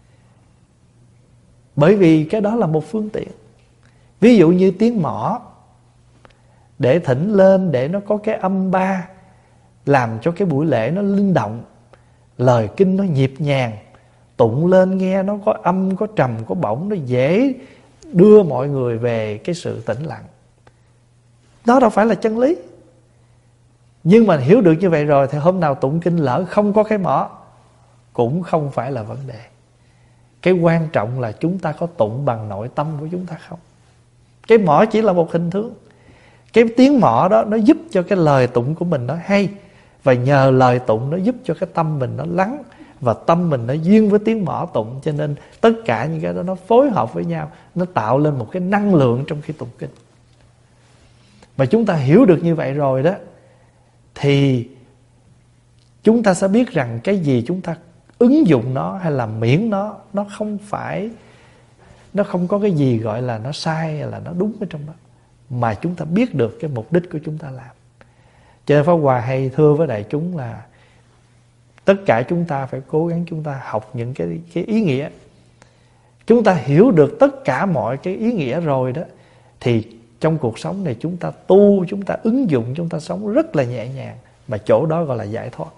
Bởi vì cái đó là một phương tiện. Ví dụ như tiếng mõ, để thỉnh lên, để nó có cái âm ba, làm cho cái buổi lễ nó linh động, lời kinh nó nhịp nhàng, tụng lên nghe nó có âm, có trầm, có bổng, nó dễ đưa mọi người về cái sự tĩnh lặng. Đó đâu phải là chân lý. Nhưng mà hiểu được như vậy rồi thì hôm nào tụng kinh lỡ không có cái mõ cũng không phải là vấn đề. Cái quan trọng là chúng ta có tụng bằng nội tâm của chúng ta không. Cái mõ chỉ là một hình tướng. Cái tiếng mõ đó nó giúp cho cái lời tụng của mình nó hay, và nhờ lời tụng nó giúp cho cái tâm mình nó lắng, và tâm mình nó duyên với tiếng mõ tụng. Cho nên tất cả những cái đó nó phối hợp với nhau, nó tạo lên một cái năng lượng trong khi tụng kinh. Mà chúng ta hiểu được như vậy rồi đó, thì chúng ta sẽ biết rằng cái gì chúng ta ứng dụng nó hay là miễn nó không phải, nó không có cái gì gọi là nó sai hay là nó đúng ở trong đó, mà chúng ta biết được cái mục đích của chúng ta làm. Cho nên Pháp Hòa hay thưa với đại chúng là tất cả chúng ta phải cố gắng chúng ta học những cái ý nghĩa. Chúng ta hiểu được tất cả mọi cái ý nghĩa rồi đó, thì trong cuộc sống này chúng ta tu, chúng ta ứng dụng, chúng ta sống rất là nhẹ nhàng, mà chỗ đó gọi là giải thoát.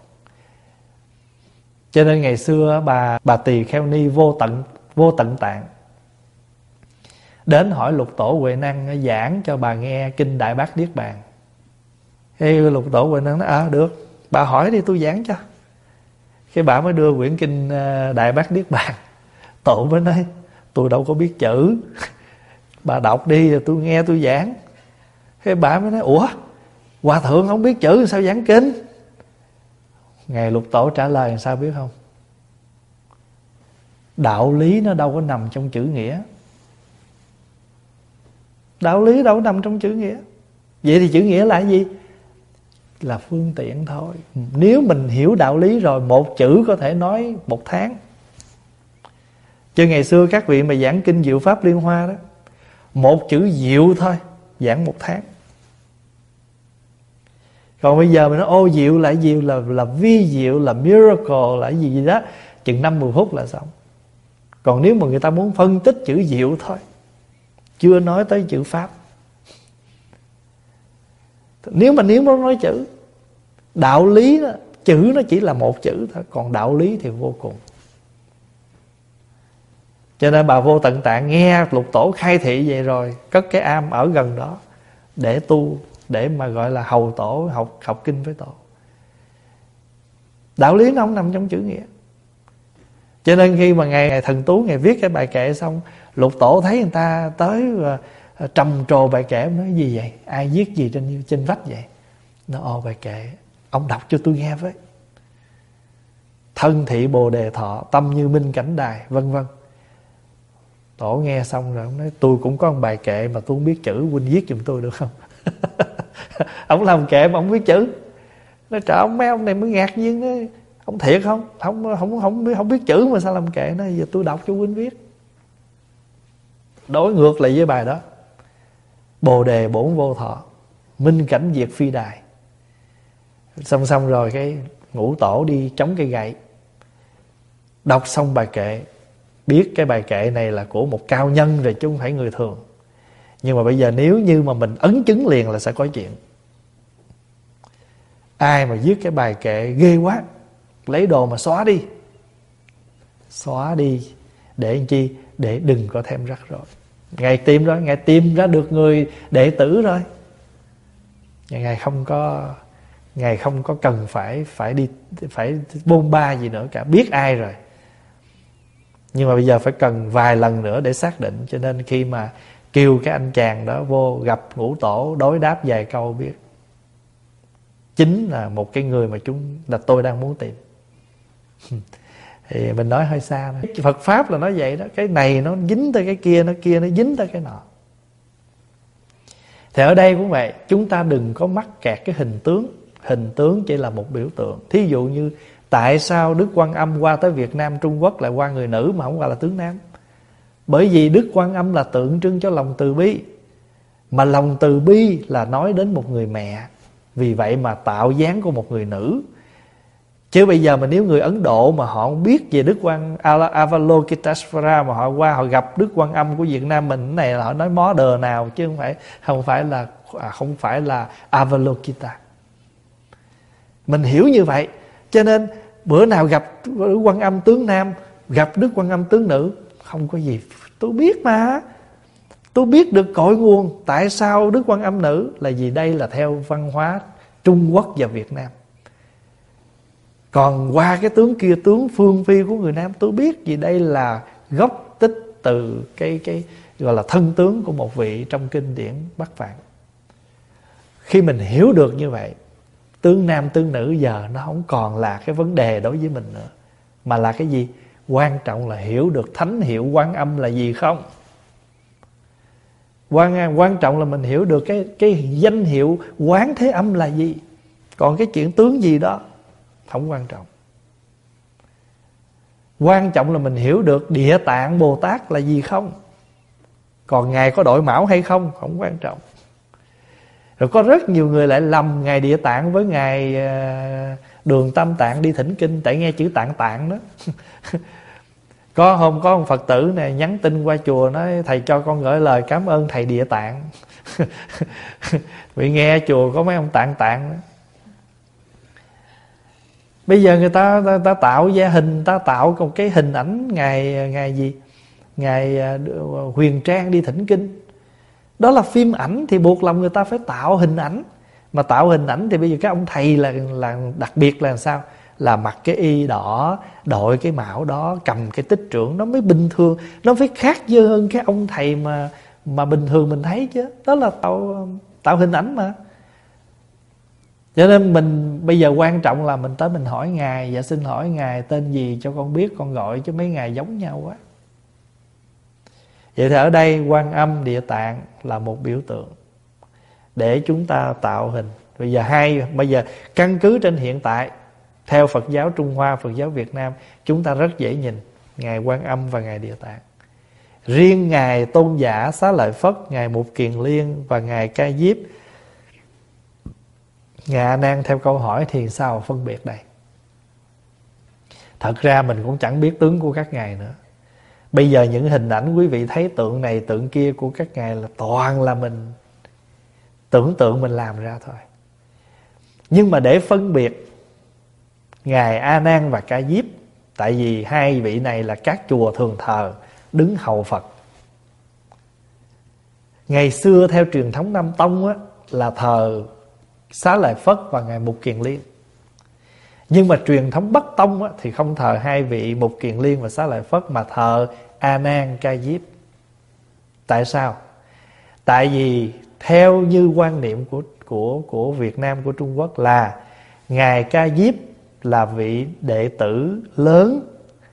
Cho nên ngày xưa bà Tỳ Kheo Ni vô tận tạng đến hỏi Lục Tổ Huệ Năng giảng cho bà nghe kinh Đại Bát Niết Bàn. Thì Lục Tổ Huệ Năng nói được, bà hỏi đi tôi giảng cho. Cái bà mới đưa quyển kinh Đại Bát Niết Bàn. Tổ mới nói tôi đâu có biết chữ, bà đọc đi rồi tôi nghe tôi giảng. Cái bà mới nói ủa, hòa thượng không biết chữ sao giảng kinh? Ngài Lục Tổ trả lời làm sao biết không? Đạo lý nó đâu có nằm trong chữ nghĩa. Đạo lý đâu có nằm trong chữ nghĩa. Vậy thì chữ nghĩa là cái gì? Là phương tiện thôi. Nếu mình hiểu đạo lý rồi, một chữ có thể nói một tháng. Chứ ngày xưa các vị mà giảng kinh Diệu Pháp Liên Hoa đó, một chữ diệu thôi giảng một tháng. Còn bây giờ mình nói ô diệu là cái gì? Là vi diệu, là miracle, là cái gì đó, chừng 5-10 phút là xong. Còn nếu mà người ta muốn phân tích chữ diệu thôi, chưa nói tới chữ Pháp. Nếu nó nói chữ đạo lý đó, chữ nó chỉ là một chữ thôi, còn đạo lý thì vô cùng. Cho nên bà Vô Tận Tạng nghe Lục Tổ khai thị vậy rồi, cất cái am ở gần đó để tu, để mà gọi là hầu tổ, học kinh với tổ. Đạo lý nó không nằm trong chữ nghĩa. Cho nên khi mà Ngài Thần Tú Ngài viết cái bài kệ xong, Lục Tổ thấy người ta tới và trầm trồ bài kệ, nói gì vậy? Ai viết gì trên vách vậy? Nó bài kệ, ông đọc cho tôi nghe với. Thân thị Bồ Đề Thọ, tâm như minh cảnh đài, vân vân. Tổ nghe xong rồi ông nói tôi cũng có một bài kệ mà tôi không biết chữ, huynh viết giùm tôi được không? Ông làm kệ mà ông biết chữ. Nói trời, mấy ông này mới ngạc nhiên đấy. Ông thiệt không? Không biết chữ mà sao làm kệ? Nói giờ tôi đọc cho huynh viết. Đối ngược lại với bài đó. Bồ đề bổn vô thọ, minh cảnh diệt phi đài. Xong rồi cái Ngũ Tổ đi chống cây gậy. Đọc xong bài kệ, biết cái bài kệ này là của một cao nhân rồi chứ không phải người thường. Nhưng mà bây giờ nếu như mà mình ấn chứng liền là sẽ có chuyện. Ai mà viết cái bài kệ ghê quá, lấy đồ mà xóa đi. Xóa đi để làm chi? Để đừng có thêm rắc rối. Ngài tìm rồi, Ngài tìm ra được người đệ tử rồi. Ngài không có cần phải bôn ba gì nữa cả, biết ai rồi. Nhưng mà bây giờ phải cần vài lần nữa để xác định. Cho nên khi mà kêu cái anh chàng đó vô gặp Ngũ Tổ, đối đáp vài câu biết chính là một cái người mà tôi đang muốn tìm. Thì mình nói hơi xa thôi. Phật Pháp là nói vậy đó. Cái này nó dính tới cái kia, nó kia nó dính tới cái nọ. Thì ở đây cũng vậy, chúng ta đừng có mắc kẹt cái hình tướng. Hình tướng chỉ là một biểu tượng. Thí dụ như tại sao Đức Quan Âm qua tới Việt Nam Trung Quốc lại qua người nữ mà không qua là tướng nam? Bởi vì Đức Quan Âm là tượng trưng cho lòng từ bi, mà lòng từ bi là nói đến một người mẹ. Vì vậy mà tạo dáng của một người nữ. Chứ bây giờ mà nếu người Ấn Độ mà họ không biết về Đức Quan Avalokiteshvara mà họ qua họ gặp Đức Quan Âm của Việt Nam mình, cái này là họ nói mó đờ nào, chứ không phải là Avalokita. Mình hiểu như vậy. Cho nên bữa nào gặp Đức Quan Âm tướng nam, gặp Đức Quan Âm tướng nữ, không có gì. Tôi biết mà. Tôi biết được cội nguồn. Tại sao Đức Quan Âm nữ? Là vì đây là theo văn hóa Trung Quốc và Việt Nam. Còn qua cái tướng kia, tướng phương phi của người Nam, tôi biết vì đây là gốc tích từ cái gọi là thân tướng của một vị trong kinh điển Bắc Phạn. Khi mình hiểu được như vậy, tướng nam tướng nữ giờ nó không còn là cái vấn đề đối với mình nữa, mà là cái gì? Quan trọng là hiểu được thánh hiệu Quan Âm là gì không. Quan trọng là mình hiểu được cái danh hiệu Quán Thế Âm là gì. Còn cái chuyện tướng gì đó không quan trọng. Quan trọng là mình hiểu được Địa Tạng Bồ Tát là gì không. Còn Ngài có đội mão hay không không quan trọng. Rồi có rất nhiều người lại lầm Ngài Địa Tạng với Ngài Đường Tam Tạng đi thỉnh kinh, tại nghe chữ Tạng Tạng đó. Có một Phật tử này nhắn tin qua chùa nói: thầy cho con gửi lời cảm ơn thầy Địa Tạng. Vì nghe chùa có mấy ông Tạng Tạng đó. Bây giờ người ta tạo gia hình, ta tạo một cái hình ảnh Ngài gì? Ngài Huyền Trang đi thỉnh kinh. Đó là phim ảnh thì buộc lòng người ta phải tạo hình ảnh. Mà tạo hình ảnh thì bây giờ các ông thầy là đặc biệt là sao? Là mặc cái y đỏ, đội cái mão đó, cầm cái tích trượng, nó mới bình thường. Nó phải khác dơ hơn cái ông thầy mà bình thường mình thấy chứ. Đó là tạo hình ảnh mà. Cho nên mình bây giờ quan trọng là mình tới mình hỏi Ngài: dạ xin hỏi Ngài tên gì cho con biết con gọi, chứ mấy Ngài giống nhau quá. Vậy thì ở đây Quan Âm Địa Tạng là một biểu tượng để chúng ta tạo hình. Bây giờ căn cứ trên hiện tại, theo Phật giáo Trung Hoa, Phật giáo Việt Nam, chúng ta rất dễ nhìn Ngài Quan Âm và Ngài Địa Tạng. Riêng Ngài Tôn Giả Xá Lợi Phất, Ngài Mục Kiền Liên và Ngài Ca Diếp, Ngài A Nan theo câu hỏi thì sao phân biệt đây? Thật ra mình cũng chẳng biết tướng của các ngài nữa. Bây giờ những hình ảnh quý vị thấy tượng này tượng kia của các ngài là toàn là mình tưởng tượng mình làm ra thôi. Nhưng mà để phân biệt Ngài A Nan và Ca Diếp, tại vì hai vị này là các chùa thường thờ đứng hầu Phật. Ngày xưa theo truyền thống Nam Tông á, là thờ Xá Lợi Phất và Ngài Mục Kiền Liên. Nhưng mà truyền thống Bắc Tông á, thì không thờ hai vị Mục Kiền Liên và Xá Lợi Phất, mà thờ A Nan Ca Diếp. Tại sao? Tại vì theo như quan niệm của Việt Nam, của Trung Quốc, là Ngài Ca Diếp là vị đệ tử lớn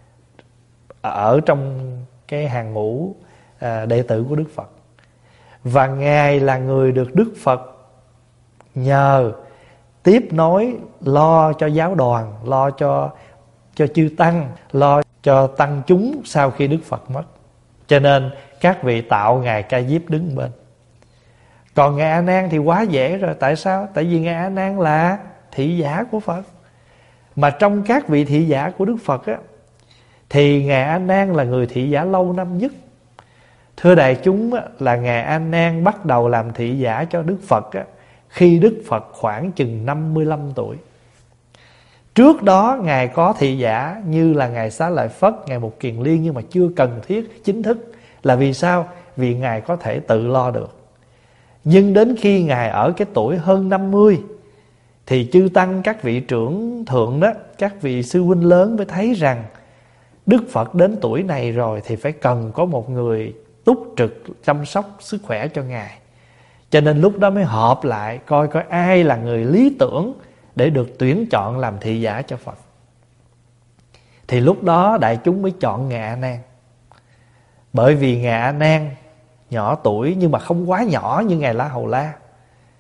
ở trong cái hàng ngũ đệ tử của Đức Phật. Và Ngài là người được Đức Phật nhờ tiếp nối, lo cho giáo đoàn, lo cho chư tăng, lo cho tăng chúng sau khi Đức Phật mất. Cho nên các vị tạo Ngài Ca Diếp đứng bên. Còn Ngài A Nan thì quá dễ rồi. Tại sao? Tại vì Ngài A Nan là thị giả của Phật. Mà trong các vị thị giả của Đức Phật á, thì Ngài A Nan là người thị giả lâu năm nhất. Thưa đại chúng á, là Ngài A Nan bắt đầu làm thị giả cho Đức Phật á, khi Đức Phật khoảng chừng 55 tuổi. Trước đó Ngài có thị giả như là Ngài Xá Lợi Phất, Ngài Mục Kiền Liên, nhưng mà chưa cần thiết chính thức. Là vì sao? Vì Ngài có thể tự lo được. Nhưng đến khi Ngài ở cái tuổi hơn 50 thì chư tăng, các vị trưởng thượng đó, các vị sư huynh lớn mới thấy rằng Đức Phật đến tuổi này rồi thì phải cần có một người túc trực chăm sóc sức khỏe cho Ngài. Cho nên lúc đó mới họp lại coi ai là người lý tưởng để được tuyển chọn làm thị giả cho Phật. Thì lúc đó đại chúng mới chọn Ngài A Nan. Bởi vì Ngài A Nan nhỏ tuổi nhưng mà không quá nhỏ như Ngài La Hầu La.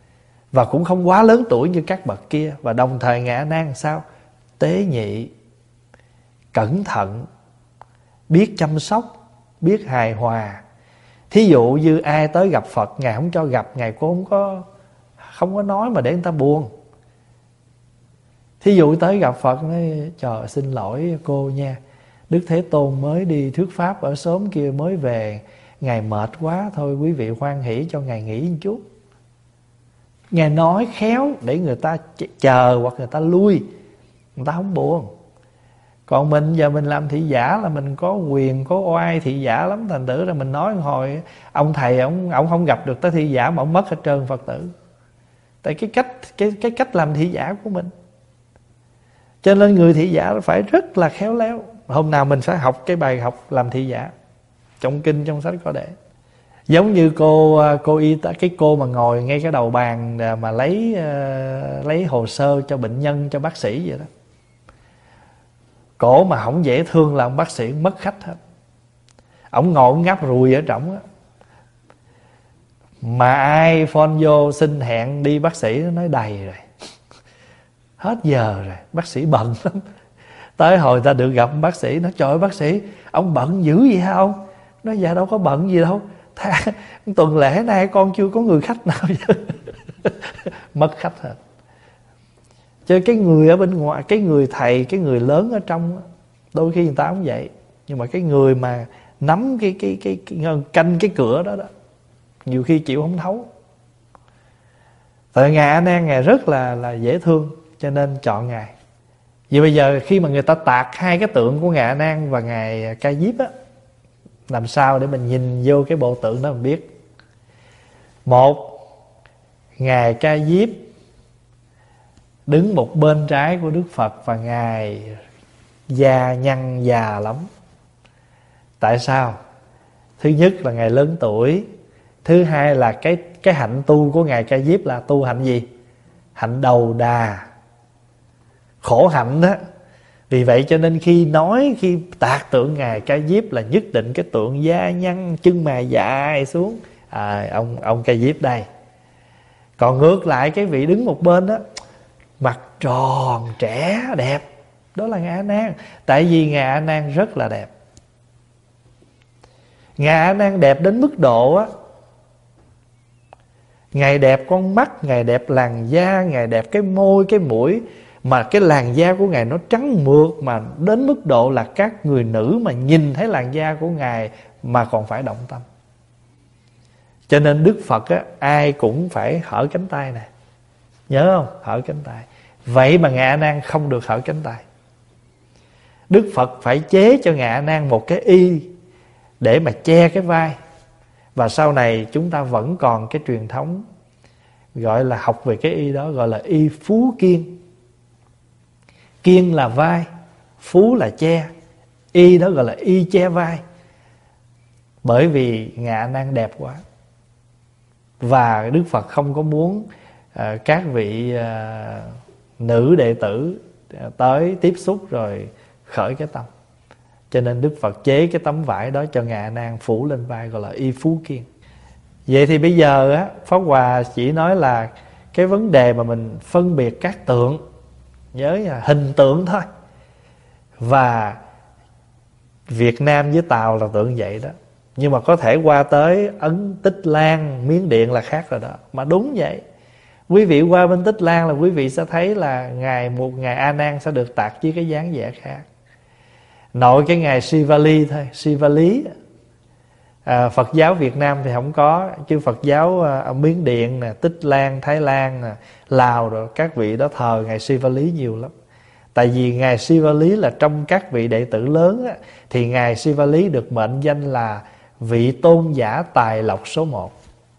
và cũng không quá lớn tuổi như các bậc kia. Và đồng thời ngài A Nan sao? Tế nhị, cẩn thận, biết chăm sóc, biết hài hòa. Thí dụ như ai tới gặp Phật, ngài không cho gặp, ngài cũng không có nói mà để người ta buồn. Thí dụ tới gặp Phật nói: trời xin lỗi cô nha, Đức Thế Tôn mới đi thuyết pháp ở xóm kia mới về, ngài mệt quá, thôi quý vị hoan hỷ cho ngài nghỉ một chút. Ngài nói khéo để người ta chờ hoặc người ta lui, người ta không buồn. Còn mình giờ mình làm thị giả là mình có quyền, có oai thị giả lắm. Thành thử là mình nói hồi ông thầy ông không gặp được tới thị giả mà ông mất hết trơn Phật tử. Tại cái cách làm thị giả của mình. Cho nên người thị giả phải rất là khéo léo. Hôm nào mình sẽ học cái bài học làm thị giả, trong kinh trong sách có để. Giống như cô y tá, cái cô mà ngồi ngay cái đầu bàn mà lấy hồ sơ cho bệnh nhân, cho bác sĩ vậy đó. Cổ mà không dễ thương là ông bác sĩ mất khách hết. Ông ngồi ông ngáp rùi ở trỏng á. Mà ai phone vô xin hẹn đi bác sĩ nó nói đầy rồi, hết giờ rồi, bác sĩ bận lắm. Tới hồi ta được gặp bác sĩ, nói trời ơi bác sĩ, ông bận dữ vậy hả ông? Nói dạ đâu có bận gì đâu, tuần lễ nay con chưa có người khách nào chứ. Mất khách hết. Chứ cái người ở bên ngoài, cái người thầy, cái người lớn ở trong, đôi khi người ta không vậy. Nhưng mà cái người mà nắm cái canh cái cửa đó đó, nhiều khi chịu không thấu. Tại ngài A Nan ngài rất là dễ thương, cho nên chọn ngài. Vậy bây giờ khi mà người ta tạc hai cái tượng của ngài A Nan và ngài Ca Diếp á, làm sao để mình nhìn vô cái bộ tượng đó mình biết? Một, ngài Ca Diếp đứng một bên trái của Đức Phật và ngài da nhăn già lắm. Tại sao? Thứ nhất là ngài lớn tuổi. Thứ hai là cái hạnh tu của ngài Ca Diếp là tu hạnh gì? Hạnh đầu đà, khổ hạnh đó. Vì vậy cho nên khi tạc tượng ngài Ca Diếp là nhất định cái tượng da nhăn, chân mày dài xuống, ông Ca Diếp đây. Còn ngược lại cái vị đứng một bên đó, mặt tròn trẻ đẹp, đó là ngài A Nan. Tại vì ngài A Nan rất là đẹp. Ngài A Nan đẹp đến mức độ á, ngài đẹp con mắt, ngài đẹp làn da, ngài đẹp cái môi, cái mũi, mà cái làn da của ngài nó trắng mượt, mà đến mức độ là các người nữ mà nhìn thấy làn da của ngài mà còn phải động tâm. Cho nên Đức Phật á, ai cũng phải hở cánh tay nè, nhớ không? Hở cánh tay. Vậy mà ngài A Nan không được hở cánh tay. Đức Phật phải chế cho ngài A Nan một cái y để mà che cái vai. Và sau này chúng ta vẫn còn cái truyền thống gọi là học về cái y đó, gọi là y phú kiên. Kiên là vai, phú là che. Y đó gọi là y che vai. Bởi vì ngài A Nan đẹp quá. Và Đức Phật không có muốn các vị nữ đệ tử tới tiếp xúc rồi khởi cái tâm. Cho nên Đức Phật chế cái tấm vải đó cho ngài A Nan phủ lên vai, gọi là y phú kiên. Vậy thì bây giờ á, Pháp Hòa chỉ nói là cái vấn đề mà mình phân biệt các tượng, nhớ là hình tượng thôi. Và Việt Nam với Tàu là tượng vậy đó. Nhưng mà có thể qua tới Ấn, Tích Lan, Miến Điện là khác rồi đó. Mà đúng vậy. Quý vị qua bên Tích Lan là quý vị sẽ thấy là một ngài A Nan sẽ được tạc với cái dáng vẻ khác. Nội cái ngài Sivali thôi, Sivali. Phật giáo Việt Nam thì không có, chứ Phật giáo ở Miến Điện nè, Tích Lan, Thái Lan nè, Lào rồi các vị đó thờ ngài Sivali nhiều lắm. Tại vì ngài Sivali là trong các vị đệ tử lớn á, thì ngài Sivali được mệnh danh là vị tôn giả tài lộc số 1.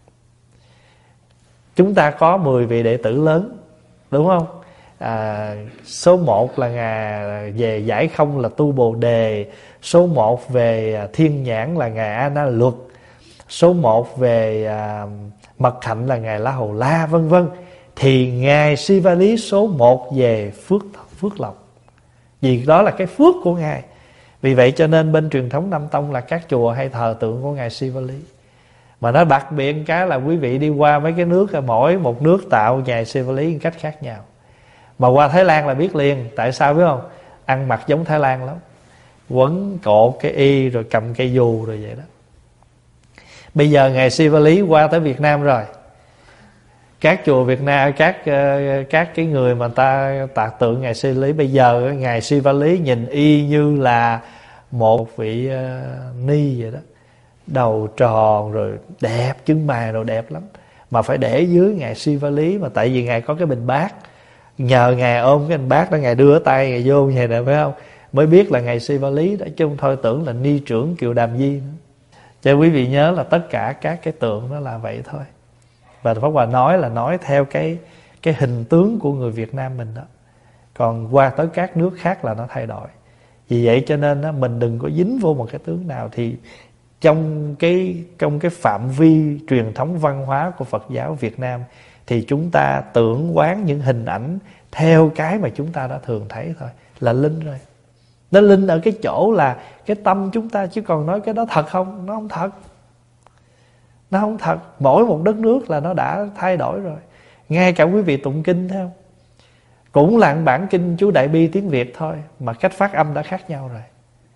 Chúng ta có 10 vị đệ tử lớn, đúng không? Số 1 là ngài về giải không là Tu Bồ Đề. Số 1 về thiên nhãn là ngài A Na Luật. Số 1 về mật hạnh là ngài La Hầu La, vân vân. Thì ngài Sivali số 1 về phước lộc. Vì đó là cái phước của ngài. Vì vậy cho nên bên truyền thống Nam Tông là các chùa hay thờ tượng của ngài Sivali. Mà nó đặc biệt cái là quý vị đi qua mấy cái nước, mỗi một nước tạo nhà siêu vật lý một cách khác nhau. Mà qua Thái Lan là biết liền. Tại sao biết không? Ăn mặc giống Thái Lan lắm, quấn cột cái y rồi cầm cây dù rồi vậy đó. Bây giờ ngày siêu vật lý qua tới Việt Nam rồi, các chùa Việt Nam, các cái người mà ta tạc tượng ngày siêu vật lý, bây giờ ngày siêu vật lý nhìn y như là một vị ni vậy đó, đầu tròn rồi đẹp, chân mày rồi đẹp lắm, mà phải để dưới ngài siêu vật lý. Mà tại vì ngài có cái bình bát, nhờ ngài ôm cái bình bát đó, ngài đưa tay ngài vô vậy nè, phải không, mới biết là ngài siêu vật lý đó, chứ không thôi tưởng là ni trưởng Kiều Đàm Di nữa. Cho quý vị nhớ là tất cả các cái tượng đó là vậy thôi. Và Pháp Hòa nói là nói theo cái hình tướng của người Việt Nam mình đó. Còn qua tới các nước khác là nó thay đổi. Vì vậy cho nên đó, mình đừng có dính vô một cái tướng nào. Thì trong cái phạm vi truyền thống văn hóa của Phật giáo Việt Nam, thì chúng ta tưởng quán những hình ảnh theo cái mà chúng ta đã thường thấy thôi, là linh rồi. Nó linh ở cái chỗ là cái tâm chúng ta, chứ còn nói cái đó thật không? Nó không thật. Nó không thật. Mỗi một đất nước là nó đã thay đổi rồi. Ngay cả quý vị tụng kinh thấy không? Cũng là bản kinh chú Đại Bi tiếng Việt thôi, mà cách phát âm đã khác nhau rồi.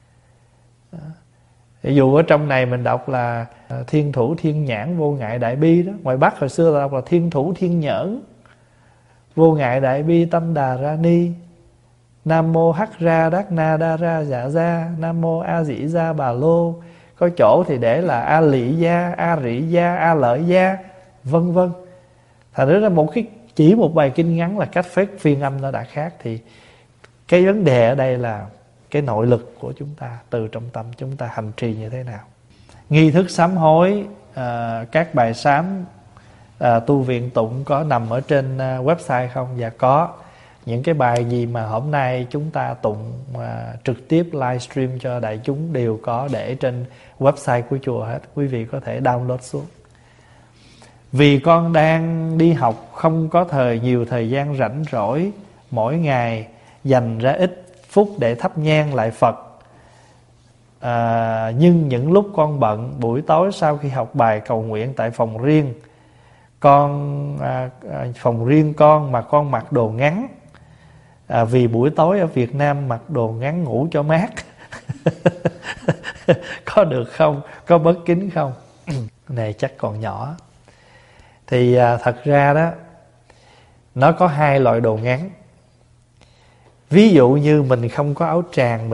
Ví dụ ở trong này mình đọc là thiên thủ thiên nhãn vô ngại đại bi đó. Ngoài Bắc hồi xưa là đọc là thiên thủ thiên nhẫn vô ngại đại bi tâm đà ra ni. Nam mô hắc ra đắc na đa ra dạ gia. Nam mô a dĩ gia bà lô. Có chỗ thì để là a lị gia, a rị gia, a lợi gia, vân vân. Thành ra chỉ một bài kinh ngắn là cách phép phiên âm nó đã khác. Thì cái vấn đề ở đây là cái nội lực của chúng ta, từ trong tâm chúng ta hành trì như thế nào. Nghi thức sám hối, các bài sám tu viện tụng có nằm ở trên website không? Dạ có. Những cái bài gì mà hôm nay chúng ta tụng trực tiếp livestream cho đại chúng đều có để trên website của chùa hết. Quý vị có thể download xuống. Vì con đang đi học, không có nhiều thời gian rảnh rỗi, mỗi ngày dành ra ít phút để thắp nhang lại Phật. Nhưng những lúc con bận, buổi tối sau khi học bài cầu nguyện tại phòng riêng con mà con mặc đồ ngắn, vì buổi tối ở Việt Nam mặc đồ ngắn ngủ cho mát. Có được không? Có bớt kính không? Này chắc còn nhỏ. Thì thật ra đó, nó có hai loại đồ ngắn. Ví dụ như mình không có áo tràng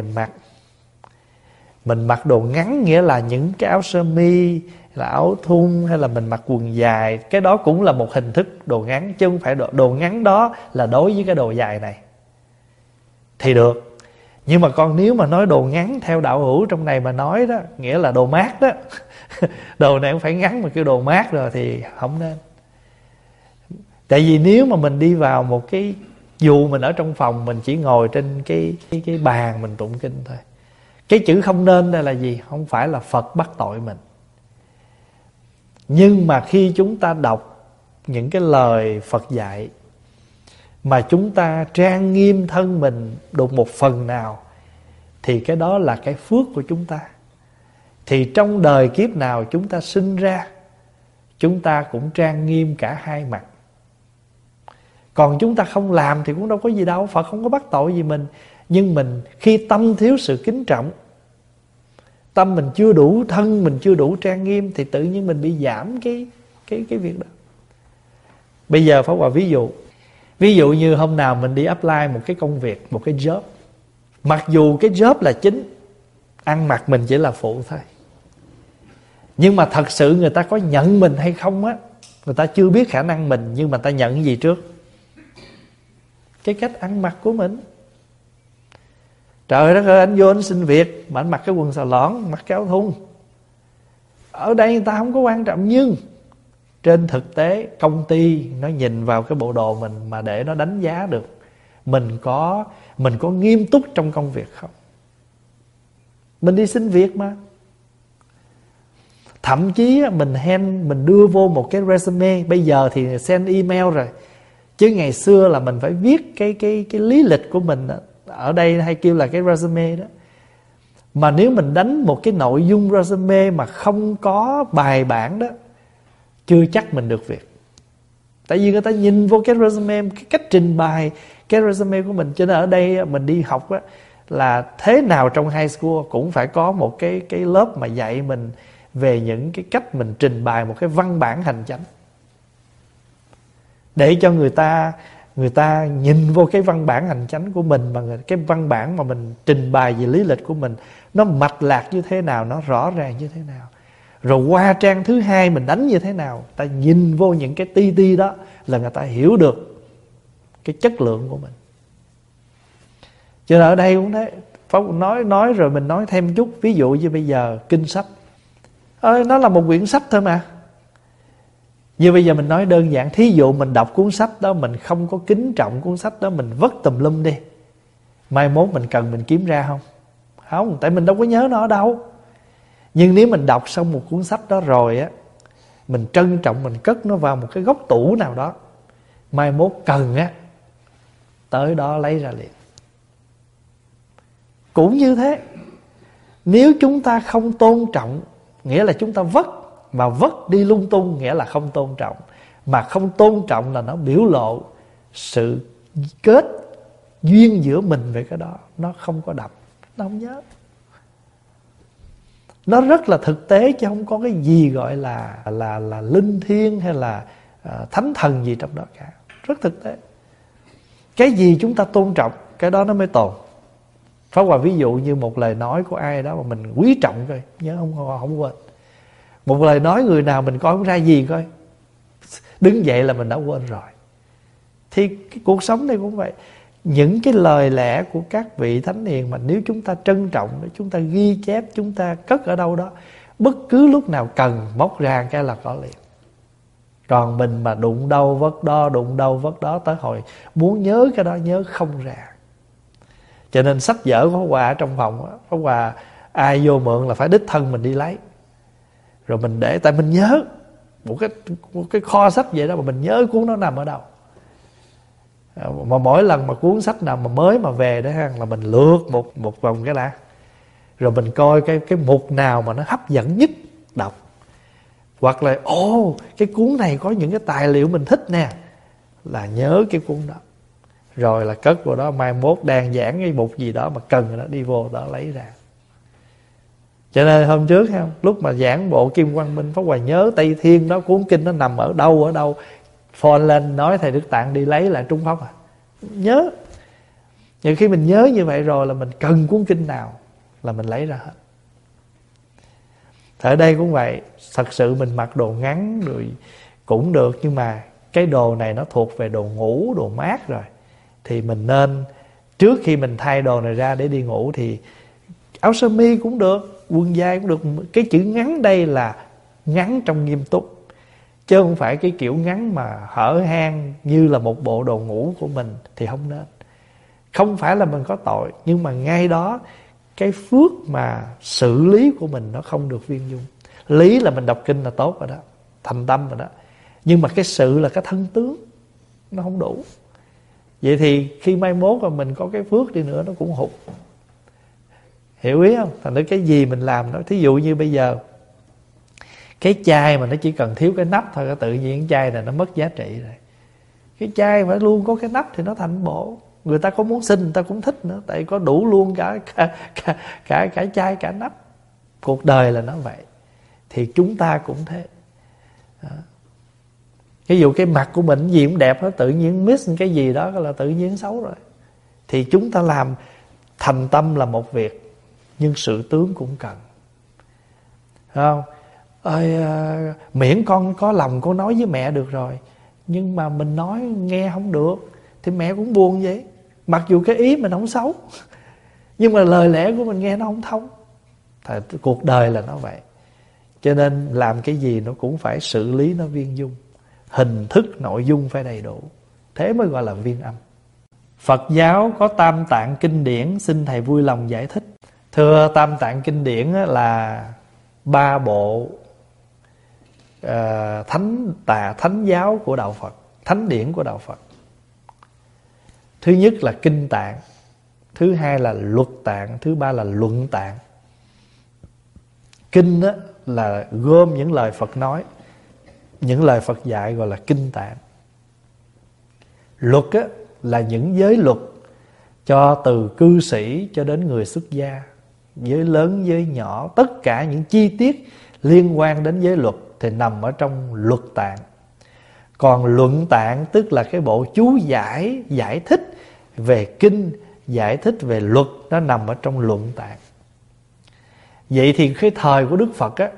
mình mặc đồ ngắn, nghĩa là những cái áo sơ mi, là áo thun, hay là mình mặc quần dài, cái đó cũng là một hình thức đồ ngắn, chứ không phải đồ ngắn đó là đối với cái đồ dài này thì được. Nhưng mà còn nếu mà nói đồ ngắn theo đạo hữu trong này mà nói đó, nghĩa là đồ mát đó. Đồ này không phải ngắn mà kêu đồ mát rồi thì không nên. Tại vì nếu mà mình đi vào một cái, dù mình ở trong phòng, mình chỉ ngồi trên cái bàn mình tụng kinh thôi. Cái chữ không nên đây là gì? Không phải là Phật bắt tội mình. Nhưng mà khi chúng ta đọc những cái lời Phật dạy mà chúng ta trang nghiêm thân mình được một phần nào, thì cái đó là cái phước của chúng ta. Thì trong đời kiếp nào chúng ta sinh ra, chúng ta cũng trang nghiêm cả hai mặt. Còn chúng ta không làm thì cũng đâu có gì đâu, Phật không có bắt tội gì mình. Nhưng mình khi tâm thiếu sự kính trọng, tâm mình chưa đủ, thân mình chưa đủ trang nghiêm, thì tự nhiên mình bị giảm cái việc đó. Bây giờ Pháp Hòa ví dụ như hôm nào mình đi apply một cái công việc, một cái job, mặc dù cái job là chính, ăn mặc mình chỉ là phụ thôi, nhưng mà thật sự người ta có nhận mình hay không á, người ta chưa biết khả năng mình, nhưng mà ta nhận cái gì trước? Cái cách ăn mặc của mình. Trời đất ơi, anh vô anh xin việc mà anh mặc cái quần xà lõn, mặc cái áo thun, ở đây người ta không có quan trọng. Nhưng trên thực tế công ty nó nhìn vào cái bộ đồ mình mà để nó đánh giá được mình có nghiêm túc trong công việc không. Mình đi xin việc mà. Thậm chí mình đưa vô một cái resume. Bây giờ thì send email rồi, chứ ngày xưa là mình phải viết cái lý lịch của mình. Ở đây hay kêu là cái resume đó. Mà nếu mình đánh một cái nội dung resume mà không có bài bản đó, chưa chắc mình được việc. Tại vì người ta nhìn vô cái resume, cái cách trình bày cái resume của mình. Cho nên ở đây mình đi học á, là thế nào trong high school cũng phải có một cái lớp mà dạy mình về những cái cách mình trình bày một cái văn bản hành chánh, để cho người ta nhìn vô cái văn bản hành chánh của mình, và cái văn bản mà mình trình bày về lý lịch của mình nó mạch lạc như thế nào, nó rõ ràng như thế nào. Rồi qua trang thứ hai mình đánh như thế nào, ta nhìn vô những cái ti ti đó là người ta hiểu được cái chất lượng của mình. Cho nên ở đây cũng thế, Pháp nói rồi mình nói thêm chút. Ví dụ như bây giờ kinh sách, nó là một quyển sách thôi mà. Như bây giờ mình nói đơn giản, thí dụ mình đọc cuốn sách đó, mình không có kính trọng cuốn sách đó, mình vất tùm lum đi, mai mốt mình cần mình kiếm ra không? Không, tại mình đâu có nhớ nó ở đâu. Nhưng nếu mình đọc xong một cuốn sách đó rồi á, mình trân trọng, mình cất nó vào một cái góc tủ nào đó, mai mốt cần á, tới đó lấy ra liền. Cũng như thế, nếu chúng ta không tôn trọng, nghĩa là chúng ta vất, mà vất đi lung tung nghĩa là không tôn trọng. Mà không tôn trọng là nó biểu lộ sự kết duyên giữa mình về cái đó. Nó không có đậm, nó không nhớ. Nó rất là thực tế, chứ không có cái gì gọi là linh thiêng hay là thánh thần gì trong đó cả. Rất thực tế. Cái gì chúng ta tôn trọng, cái đó nó mới tồn. Pháp Hòa ví dụ như một lời nói của ai đó mà mình quý trọng coi, nhớ không quên. Một lời nói người nào mình coi không ra gì coi, đứng dậy là mình đã quên rồi. Thì cái cuộc sống này cũng vậy. Những cái lời lẽ của các vị thánh hiền mà nếu chúng ta trân trọng, chúng ta ghi chép, chúng ta cất ở đâu đó, bất cứ lúc nào cần móc ra cái là có liền. Còn mình mà đụng đâu vất đó, đụng đâu vất đó, tới hồi muốn nhớ cái đó nhớ không ra. Cho nên sách vở của Pháp Hòa ở trong phòng đó, Pháp Hòa ai vô mượn là phải đích thân mình đi lấy, rồi mình để, tại mình nhớ một cái kho sách vậy đó, mà mình nhớ cuốn nó nằm ở đâu. Mà mỗi lần mà cuốn sách nào mà mới mà về đó ha, là mình lượt một vòng cái đã, rồi mình coi cái mục nào mà nó hấp dẫn nhất đọc. Hoặc là cái cuốn này có những cái tài liệu mình thích nè, là nhớ cái cuốn đó, rồi là cất vào đó, mai mốt đang giảng cái mục gì đó mà cần đó, đi vô đó lấy ra. Cho nên hôm trước không, lúc mà giảng bộ Kim Quang Minh, Pháp Hòa nhớ Tây Thiên đó, cuốn kinh nó nằm ở đâu, phone lên nói thầy Đức Tạng đi lấy lại Trung Pháp nhớ. Nhưng khi mình nhớ như vậy rồi là mình cần cuốn kinh nào là mình lấy ra hết. Ở đây cũng vậy, thật sự mình mặc đồ ngắn rồi cũng được, nhưng mà cái đồ này nó thuộc về đồ ngủ, đồ mát rồi, thì mình nên trước khi mình thay đồ này ra để đi ngủ thì áo sơ mi cũng được, quần dài cũng được. Cái chữ ngắn đây là ngắn trong nghiêm túc, chứ không phải cái kiểu ngắn mà hở hang như là một bộ đồ ngủ của mình thì không nên. Không phải là mình có tội, nhưng mà ngay đó cái phước mà xử lý của mình nó không được viên dung. Lý là mình đọc kinh là tốt rồi đó, thành tâm rồi đó, nhưng mà cái sự là cái thân tướng nó không đủ. Vậy thì khi mai mốt mà mình có cái phước đi nữa nó cũng hụt. Hiểu ý không? Thành ra cái gì mình làm đó, thí dụ như bây giờ cái chai mà nó chỉ cần thiếu cái nắp thôi, tự nhiên cái chai này nó mất giá trị rồi. Cái chai phải luôn có cái nắp thì nó thành bộ. Người ta có muốn xin người ta cũng thích nữa, tại có đủ luôn cả chai cả nắp. Cuộc đời là nó vậy. Thì chúng ta cũng thế. Ví dụ cái mặt của mình gì cũng đẹp hết, tự nhiên miss cái gì đó là tự nhiên xấu rồi. Thì chúng ta làm thành tâm là một việc, nhưng sự tướng cũng cần. Không? Miễn con có lòng con nói với mẹ được rồi, nhưng mà mình nói nghe không được thì mẹ cũng buồn vậy. Mặc dù cái ý mình không xấu, nhưng mà lời lẽ của mình nghe nó không thông. Thật, cuộc đời là nó vậy. Cho nên làm cái gì nó cũng phải xử lý nó viên dung, hình thức nội dung phải đầy đủ, thế mới gọi là viên âm. Phật giáo có Tam Tạng kinh điển, xin thầy vui lòng giải thích. Thưa, Tam Tạng kinh điển là 3 bộ thánh giáo của đạo Phật, thánh điển của đạo Phật. Thứ nhất là kinh tạng, thứ hai là luật tạng, thứ ba là luận tạng. Kinh á, là gom những lời Phật nói, những lời Phật dạy gọi là kinh tạng. Luật á, là những giới luật cho từ cư sĩ cho đến người xuất gia, giới lớn giới nhỏ, tất cả những chi tiết liên quan đến giới luật thì nằm ở trong luật tạng. Còn luận tạng tức là cái bộ chú giải, giải thích về kinh, giải thích về luật, nó nằm ở trong luận tạng. Vậy thì cái thời của Đức Phật á,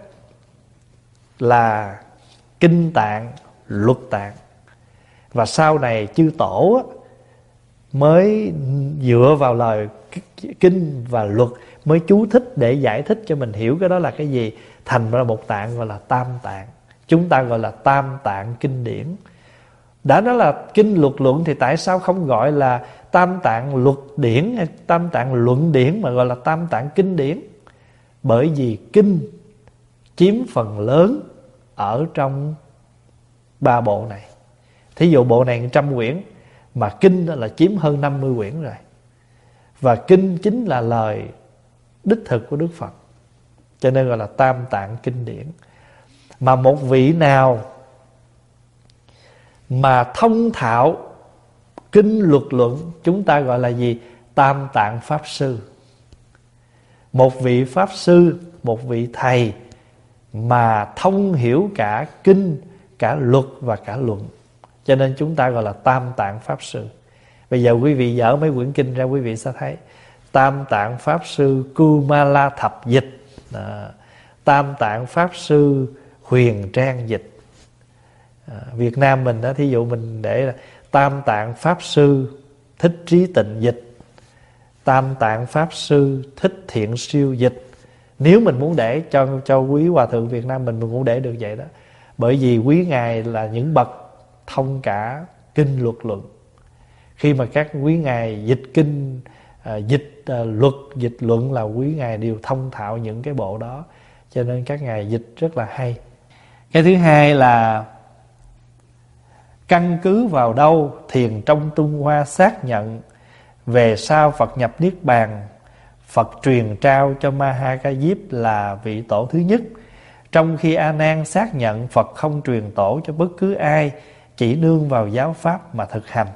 là kinh tạng, luật tạng. Và sau này chư tổ á, mới dựa vào lời kinh và luật mới chú thích để giải thích cho mình hiểu cái đó là cái gì, thành ra một tạng gọi là tam tạng. Chúng ta gọi là tam tạng kinh điển. Đã nói là kinh luật luận thì tại sao không gọi là tam tạng luật điển hay tam tạng luận điển mà gọi là tam tạng kinh điển? Bởi vì kinh chiếm phần lớn ở trong ba bộ này. Thí dụ bộ này 100 quyển, mà kinh là chiếm hơn 50 quyển rồi. Và kinh chính là lời đích thực của Đức Phật, cho nên gọi là tam tạng kinh điển. Mà một vị nào mà thông thạo kinh luật luận, chúng ta gọi là gì? Tam tạng pháp sư. Một vị pháp sư, một vị thầy mà thông hiểu cả kinh, cả luật và cả luận, cho nên chúng ta gọi là tam tạng pháp sư. Bây giờ quý vị dở mấy quyển kinh ra, quý vị sẽ thấy tam tạng pháp sư Kumala thập dịch, tam tạng pháp sư Huyền Trang dịch. Việt Nam mình đó, thí dụ mình để là tam tạng pháp sư Thích Trí Tịnh dịch, tam tạng pháp sư Thích Thiện Siêu dịch. Nếu mình muốn để cho quý hòa thượng Việt Nam mình cũng để được vậy đó. Bởi vì quý ngài là những bậc thông cả kinh luật luận. Khi mà các quý ngài dịch kinh, dịch luật, dịch luận là quý ngài đều thông thạo những cái bộ đó, cho nên các ngài dịch rất là hay. Cái thứ hai là căn cứ vào đâu Thiền trong Tung Hoa xác nhận về sau Phật nhập Niết Bàn, Phật truyền trao cho Ma Ha Ca Diếp là vị tổ thứ nhất, trong khi A Nan xác nhận Phật không truyền tổ cho bất cứ ai, chỉ nương vào giáo pháp mà thực hành.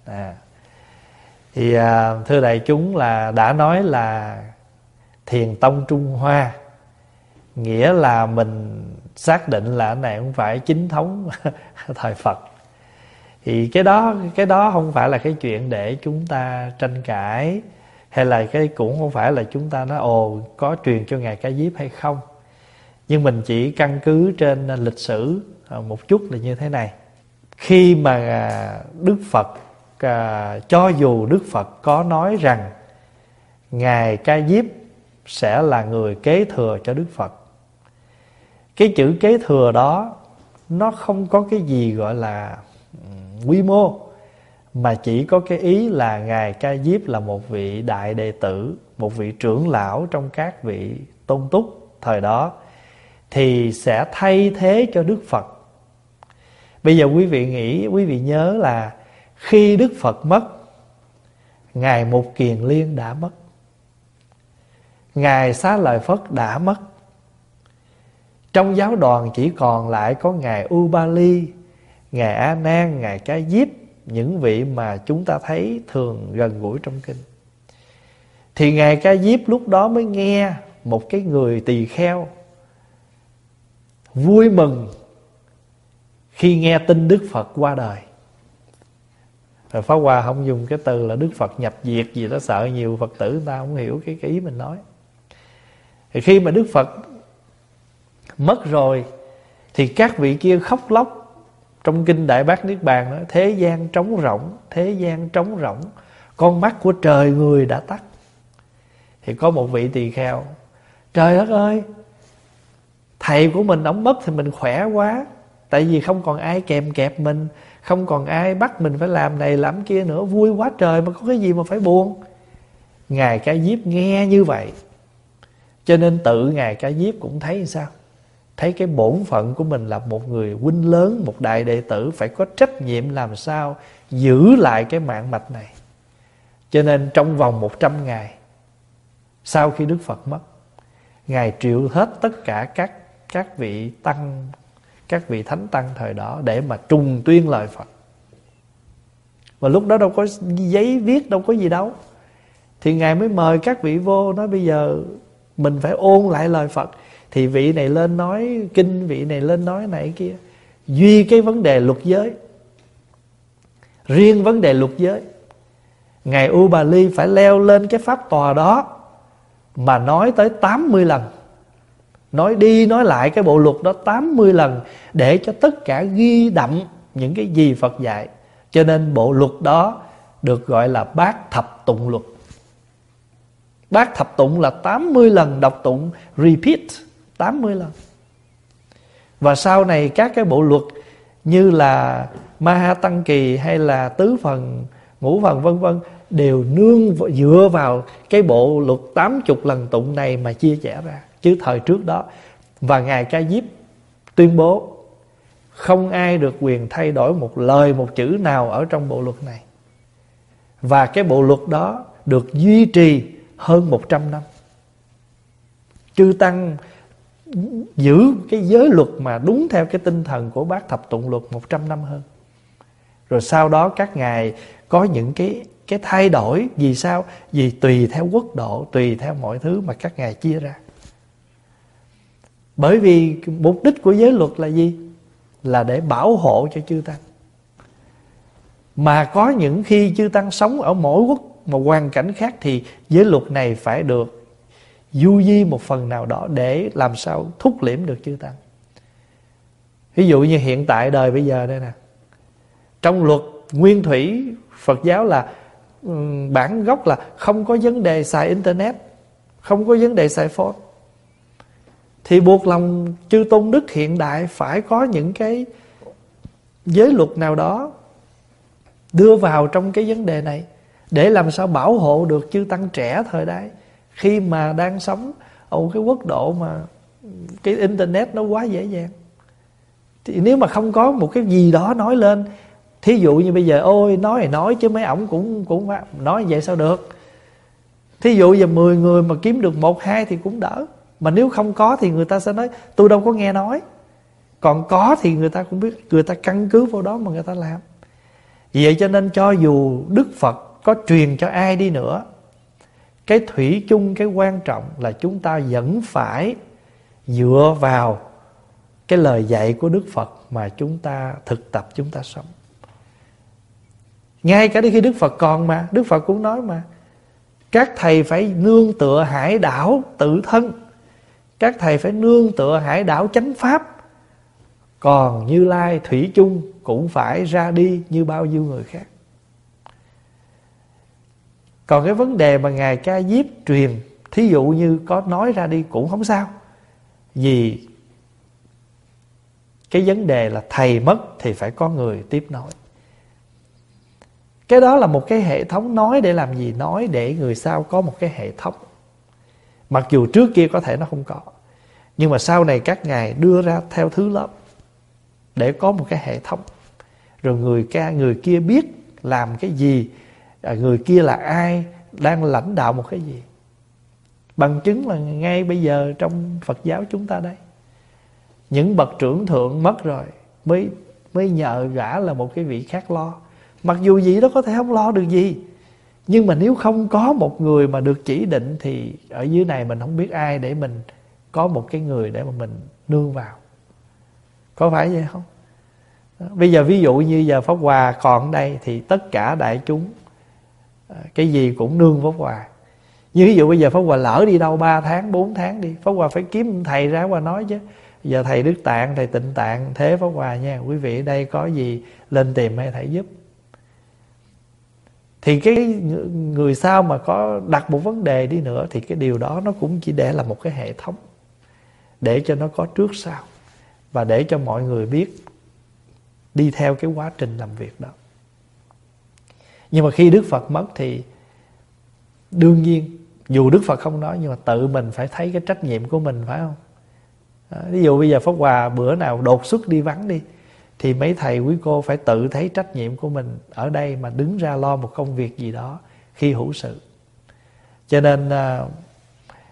Thì thưa đại chúng, là đã nói là Thiền tông Trung Hoa, nghĩa là mình xác định là cái này không phải chính thống thời Phật. Thì cái đó không phải là cái chuyện để chúng ta tranh cãi, hay là cái cũng không phải là chúng ta nói có truyền cho Ngài Ca Diếp hay không. Nhưng mình chỉ căn cứ trên lịch sử một chút là như thế này. Khi mà Đức Phật, cho dù Đức Phật có nói rằng Ngài Ca Diếp sẽ là người kế thừa cho Đức Phật, cái chữ kế thừa đó nó không có cái gì gọi là quy mô, mà chỉ có cái ý là Ngài Ca Diếp là một vị đại đệ tử, một vị trưởng lão trong các vị tôn túc thời đó, thì sẽ thay thế cho Đức Phật. Bây giờ quý vị nghĩ, quý vị nhớ là khi Đức Phật mất, Ngài Mục Kiền Liên đã mất, Ngài Xá Lợi Phất đã mất. Trong giáo đoàn chỉ còn lại có Ngài Ubali, Ngài A Nan, Ngài Ca Diếp, những vị mà chúng ta thấy thường gần gũi trong kinh. Thì Ngài Ca Diếp lúc đó mới nghe một cái người tỳ kheo vui mừng khi nghe tin Đức Phật qua đời. Rồi Pháp Hòa không dùng cái từ là Đức Phật nhập diệt gì đó, sợ nhiều Phật tử người ta không hiểu cái ý mình nói. Thì khi mà Đức Phật mất rồi thì các vị kia khóc lóc. Trong kinh Đại Bát Niết Bàn nói thế gian trống rỗng, thế gian trống rỗng, con mắt của trời người đã tắt. Thì có một vị tỳ kheo, trời đất ơi, thầy của mình ổng mất thì mình khỏe quá, tại vì không còn ai kèm kẹp mình, không còn ai bắt mình phải làm này làm kia nữa, vui quá trời mà có cái gì mà phải buồn. Ngài Ca Diếp nghe như vậy, cho nên tự Ngài Ca Diếp cũng thấy sao? Thấy cái bổn phận của mình là một người huynh lớn, một đại đệ tử, phải có trách nhiệm làm sao giữ lại cái mạng mạch này. Cho nên trong vòng 100 ngày sau khi Đức Phật mất, Ngài triệu hết tất cả các vị tăng, các vị thánh tăng thời đó để mà trùng tuyên lời Phật. Và lúc đó đâu có giấy viết, đâu có gì đâu. Thì Ngài mới mời các vị vô, nói bây giờ mình phải ôn lại lời Phật. Thì vị này lên nói kinh, vị này lên nói này kia. Duy cái vấn đề luật giới, riêng vấn đề luật giới, Ngài U Bà Ly phải leo lên cái pháp tòa đó mà nói tới 80 lần. Nói đi nói lại cái bộ luật đó 80 lần, để cho tất cả ghi đậm những cái gì Phật dạy. Cho nên bộ luật đó được gọi là Bát Thập Tụng Luật. Bát Thập Tụng là 80 lần đọc tụng, repeat 80 lần. Và sau này các cái bộ luật như là Ma Ha Tăng Kỳ hay là Tứ Phần, Ngũ Phần vân vân đều dựa vào cái bộ luật 80 lần tụng này mà chia sẻ ra. Chứ thời trước đó, và Ngài Ca Diếp tuyên bố không ai được quyền thay đổi một lời một chữ nào ở trong bộ luật này. Và cái bộ luật đó được duy trì hơn 100 năm. Chư Tăng giữ cái giới luật mà đúng theo cái tinh thần của Bát Thập Tụng Luật 100 năm hơn. Rồi sau đó các ngài có những cái thay đổi. Vì sao? Vì tùy theo quốc độ, tùy theo mọi thứ mà các ngài chia ra. Bởi vì mục đích của giới luật là gì? Là để bảo hộ cho chư Tăng. Mà có những khi chư Tăng sống ở mỗi quốc một hoàn cảnh khác, thì giới luật này phải được du di một phần nào đó để làm sao thúc liễm được chư Tăng. Ví dụ như hiện tại đời bây giờ đây nè, trong luật nguyên thủy Phật giáo là bản gốc là không có vấn đề xài internet, không có vấn đề xài phone. Thì buộc lòng chư tôn đức hiện đại phải có những cái giới luật nào đó đưa vào trong cái vấn đề này, để làm sao bảo hộ được chư Tăng trẻ thời đấy, khi mà đang sống ở cái quốc độ mà cái internet nó quá dễ dàng. Thì nếu mà không có một cái gì đó nói lên, thí dụ như bây giờ ôi nói thì nói chứ mấy ổng cũng nói vậy sao được. Thí dụ giờ 10 người mà kiếm được 1-2 thì cũng đỡ. Mà nếu không có thì người ta sẽ nói tôi đâu có nghe nói. Còn có thì người ta cũng biết, người ta căn cứ vào đó mà người ta làm. Vì vậy cho nên cho dù Đức Phật có truyền cho ai đi nữa, cái thủy chung, cái quan trọng là chúng ta vẫn phải dựa vào cái lời dạy của Đức Phật mà chúng ta thực tập, chúng ta sống. Ngay cả khi Đức Phật còn mà, Đức Phật cũng nói mà, các thầy phải nương tựa hải đảo tự thân, các thầy phải nương tựa hải đảo chánh pháp. Còn Như Lai thủy chung cũng phải ra đi như bao nhiêu người khác. Còn cái vấn đề mà Ngài Ca Diếp truyền, thí dụ như có nói ra đi cũng không sao. Vì cái vấn đề là thầy mất thì phải có người tiếp nối. Cái đó là một cái hệ thống. Nói để làm gì? Nói để người sau có một cái hệ thống. Mặc dù trước kia có thể nó không có, nhưng mà sau này các ngài đưa ra theo thứ lớp để có một cái hệ thống. Rồi người kia biết làm cái gì, người kia là ai, đang lãnh đạo một cái gì. Bằng chứng là ngay bây giờ trong Phật giáo chúng ta đây, những bậc trưởng thượng mất rồi mới nhờ gã là một cái vị khác lo. Mặc dù vị đó có thể không lo được gì, nhưng mà nếu không có một người mà được chỉ định thì ở dưới này mình không biết ai để mình có một cái người để mà mình nương vào. Có phải vậy không? Bây giờ ví dụ như giờ Pháp Hòa còn ở đây thì tất cả đại chúng cái gì cũng nương Pháp Hòa. Như ví dụ bây giờ Pháp Hòa lỡ đi đâu 3 tháng, 4 tháng đi, Pháp Hòa phải kiếm thầy ra Hòa nói chứ. Giờ thầy Đức Tạng, thầy Tịnh Tạng thế Pháp Hòa nha, quý vị ở đây có gì lên tìm hay thầy giúp. Thì cái người sau mà có đặt một vấn đề đi nữa thì cái điều đó nó cũng chỉ để là một cái hệ thống, để cho nó có trước sau, và để cho mọi người biết đi theo cái quá trình làm việc đó. Nhưng mà khi Đức Phật mất thì đương nhiên, dù Đức Phật không nói nhưng mà tự mình phải thấy cái trách nhiệm của mình, phải không? Ví dụ bây giờ Pháp Hòa bữa nào đột xuất đi vắng đi, thì mấy thầy quý cô phải tự thấy trách nhiệm của mình ở đây mà đứng ra lo một công việc gì đó khi hữu sự. Cho nên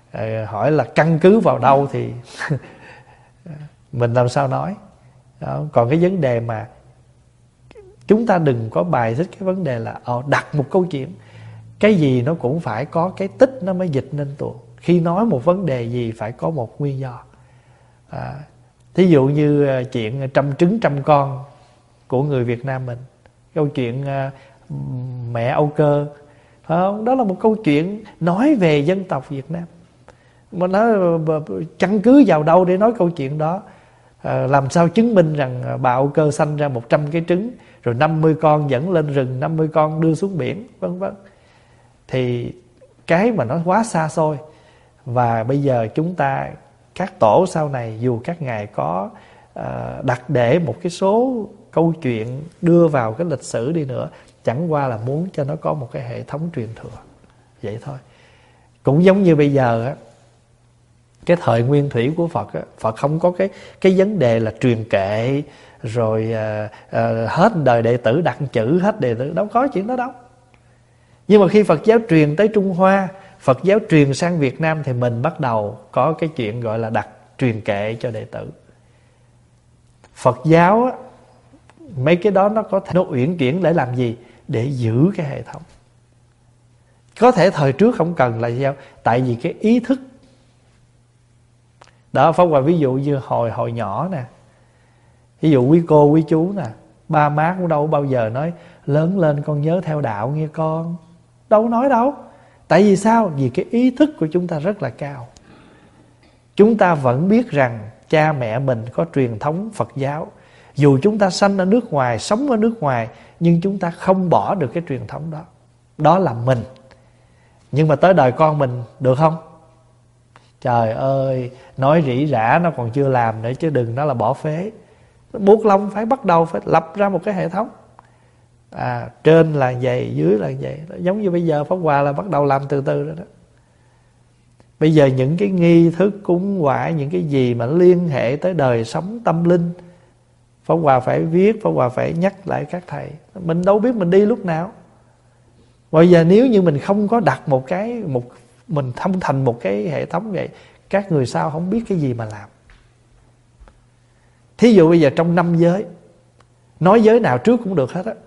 Hỏi là căn cứ vào đâu thì mình làm sao nói đó. Còn cái vấn đề mà chúng ta đừng có bài xích cái vấn đề là đặt một câu chuyện, cái gì nó cũng phải có cái tích nó mới dịch nên tuồng. Khi nói một vấn đề gì phải có một nguyên do. Thí dụ như chuyện trăm trứng trăm con của người Việt Nam mình, câu chuyện mẹ Âu Cơ, phải không? Đó là một câu chuyện nói về dân tộc Việt Nam. Mà nó căn cứ vào đâu để nói câu chuyện đó? Làm sao chứng minh rằng bà Âu Cơ sanh ra 100 cái trứng, rồi 50 con dẫn lên rừng, 50 con đưa xuống biển, vân vân. Thì cái mà nó quá xa xôi. Và bây giờ chúng ta, các tổ sau này, dù các ngài có đặt để một cái số câu chuyện đưa vào cái lịch sử đi nữa, chẳng qua là muốn cho nó có một cái hệ thống truyền thừa, vậy thôi. Cũng giống như bây giờ á, cái thời nguyên thủy của Phật á, Phật không có cái vấn đề là truyền kệ rồi hết đời đệ tử đặt chữ, hết đệ tử, đâu có chuyện đó đâu. Nhưng mà khi Phật giáo truyền tới Trung Hoa, Phật giáo truyền sang Việt Nam, thì mình bắt đầu có cái chuyện gọi là đặt truyền kệ cho đệ tử. Phật giáo á, mấy cái đó nó có thể nó uyển chuyển để làm gì? Để giữ cái hệ thống. Có thể thời trước không cần là sao? Tại vì cái ý thức đó. Pháp Hòa ví dụ như hồi nhỏ nè, ví dụ quý cô quý chú nè, ba má cũng đâu bao giờ nói lớn lên con nhớ theo đạo nghe con. Đâu nói đâu. Tại vì sao? Vì cái ý thức của chúng ta rất là cao. Chúng ta vẫn biết rằng cha mẹ mình có truyền thống Phật giáo. Dù chúng ta sanh ở nước ngoài, sống ở nước ngoài, nhưng chúng ta không bỏ được cái truyền thống đó. Đó là mình. Nhưng mà tới đời con mình được không? Trời ơi, nói rỉ rả nó còn chưa làm nữa, chứ đừng nói là bỏ phế. Buộc lòng phải bắt đầu phải lập ra một cái hệ thống. Trên là vậy, dưới là vậy. Giống như bây giờ Pháp Hòa là bắt đầu làm từ từ rồi đó. Bây giờ những cái nghi thức cúng quả, những cái gì mà liên hệ tới đời sống tâm linh, Pháp Hòa phải viết, Pháp Hòa phải nhắc lại các thầy. Mình đâu biết mình đi lúc nào. Bây giờ nếu như mình không có đặt mình không thành một cái hệ thống vậy, các người sau không biết cái gì mà làm. Thí dụ bây giờ trong 5 giới, nói giới nào trước cũng được hết á.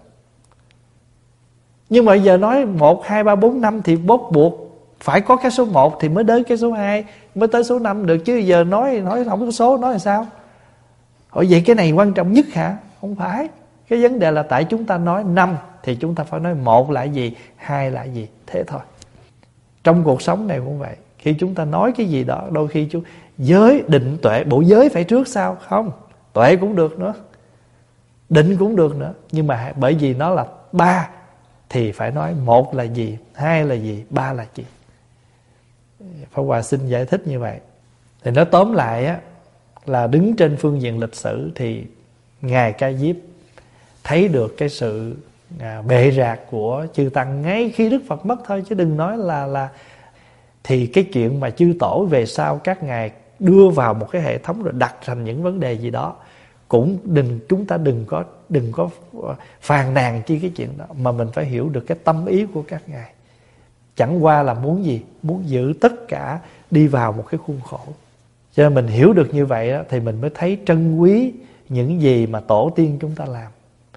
Nhưng mà bây giờ nói 1, 2, 3, 4, 5 thì bóp buộc phải có cái số 1 thì mới đến cái số 2, mới tới số 5 được. Chứ giờ nói không có số, nói là sao? Vậy cái này quan trọng nhất hả? Không phải. Cái vấn đề là tại chúng ta nói 5 thì chúng ta phải nói 1 là gì, 2 là gì. Thế thôi. Trong cuộc sống này cũng vậy. Khi chúng ta nói cái gì đó, đôi khi giới, định, tuệ, bộ giới phải trước sao? Không. Tuệ cũng được nữa, định cũng được nữa. Nhưng mà bởi vì nó là 3 thì phải nói 1 là gì, 2 là gì, 3 là gì. Pháp Hòa xin giải thích như vậy. Thì nói tóm lại á, là đứng trên phương diện lịch sử thì Ngài Ca Diếp thấy được cái sự bệ rạc của chư Tăng ngay khi Đức Phật mất thôi, chứ đừng nói là thì cái chuyện mà chư tổ về sau các ngài đưa vào một cái hệ thống rồi đặt thành những vấn đề gì đó, cũng chúng ta đừng có phàn nàn chi cái chuyện đó, mà mình phải hiểu được cái tâm ý của các ngài. Chẳng qua là muốn gì? Muốn giữ tất cả đi vào một cái khuôn khổ. Cho nên mình hiểu được như vậy đó, thì mình mới thấy trân quý những gì mà tổ tiên chúng ta làm.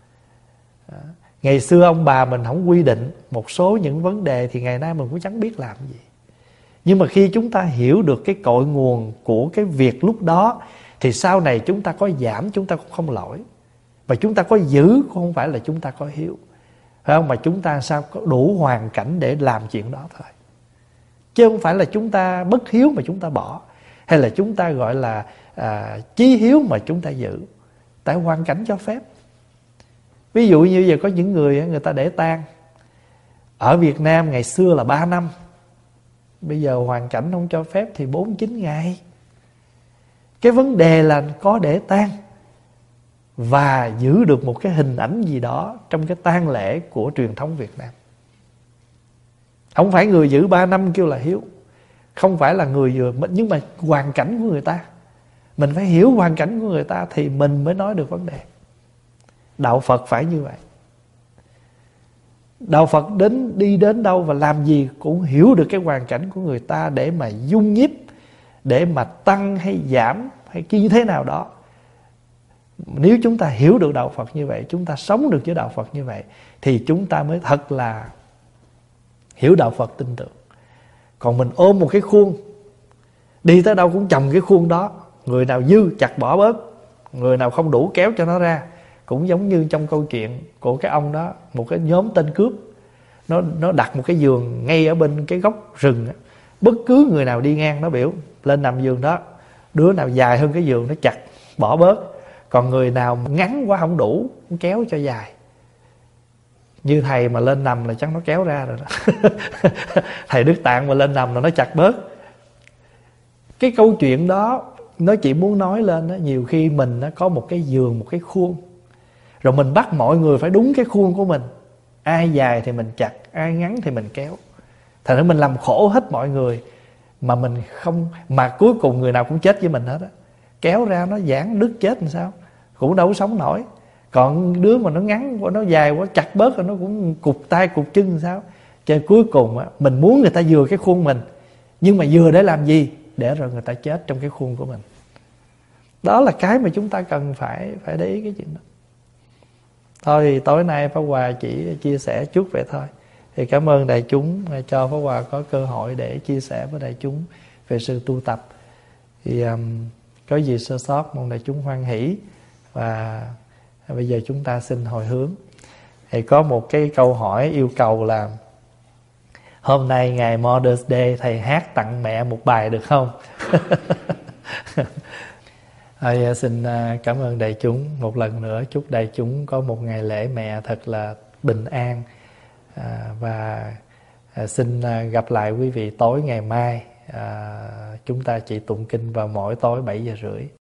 Ngày xưa ông bà mình không quy định một số những vấn đề thì ngày nay mình cũng chẳng biết làm gì. Nhưng mà khi chúng ta hiểu được cái cội nguồn của cái việc lúc đó, thì sau này chúng ta có giảm chúng ta cũng không lỗi, mà chúng ta có giữ cũng không phải là chúng ta có hiếu, phải không? Mà chúng ta sao có đủ hoàn cảnh để làm chuyện đó thôi, chứ không phải là chúng ta bất hiếu mà chúng ta bỏ, hay là chúng ta gọi là chí hiếu mà chúng ta giữ. Tại hoàn cảnh cho phép. Ví dụ như giờ có những người ta để tang ở Việt Nam ngày xưa là 3 năm, bây giờ hoàn cảnh không cho phép thì 4-9 ngày. Cái vấn đề là có để tang và giữ được một cái hình ảnh gì đó trong cái tang lễ của truyền thống Việt Nam. Không phải người giữ 3 năm kêu là hiếu, không phải là người vừa, nhưng mà hoàn cảnh của người ta, mình phải hiểu hoàn cảnh của người ta thì mình mới nói được vấn đề. Đạo Phật phải như vậy. Đạo Phật đi đến đâu và làm gì cũng hiểu được cái hoàn cảnh của người ta để mà dung nhiếp, để mà tăng hay giảm hay như thế nào đó. Nếu chúng ta hiểu được đạo Phật như vậy, chúng ta sống được với đạo Phật như vậy, thì chúng ta mới thật là hiểu đạo Phật, tin tưởng. Còn mình ôm một cái khuôn, đi tới đâu cũng chồng cái khuôn đó, người nào dư chặt bỏ bớt, người nào không đủ kéo cho nó ra. Cũng giống như trong câu chuyện của cái ông đó, một cái nhóm tên cướp, nó đặt một cái giường ngay ở bên cái góc rừng. Bất cứ người nào đi ngang nó biểu lên nằm giường đó, đứa nào dài hơn cái giường nó chặt bỏ bớt, còn người nào ngắn quá không đủ nó kéo cho dài. Như thầy mà lên nằm là chắc nó kéo ra rồi đó. Thầy Đức Tạng mà lên nằm là nó chặt bớt. Cái câu chuyện đó nó chỉ muốn nói lên đó, nhiều khi mình nó có một cái giường, một cái khuôn, rồi mình bắt mọi người phải đúng cái khuôn của mình. Ai dài thì mình chặt, ai ngắn thì mình kéo. Thành ra mình làm khổ hết mọi người, mà mình không, mà cuối cùng người nào cũng chết với mình hết á. Kéo ra nó giãn đứt chết làm sao, cũng đâu có sống nổi. Còn đứa mà nó ngắn quá, nó dài quá, chặt bớt rồi nó cũng cụt tay cụt chân làm sao. Cho cuối cùng á, mình muốn người ta vừa cái khuôn mình, nhưng mà vừa để làm gì? Để rồi người ta chết trong cái khuôn của mình. Đó là cái mà chúng ta cần phải để ý cái chuyện đó. Thôi thì tối nay Pháp Hòa chỉ chia sẻ chút vậy thôi. Thì cảm ơn đại chúng cho Pháp Hòa có cơ hội để chia sẻ với đại chúng về sự tu tập. Thì có gì sơ sót mong đại chúng hoan hỷ. Và bây giờ chúng ta xin hồi hướng. Thì có một cái câu hỏi yêu cầu là: hôm nay ngày Mother's Day, thầy hát tặng mẹ một bài được không? Thôi, xin cảm ơn đại chúng một lần nữa. Chúc đại chúng có một ngày lễ mẹ thật là bình an. Và xin gặp lại quý vị tối ngày mai. Chúng ta chỉ tụng kinh vào mỗi tối 7 giờ rưỡi.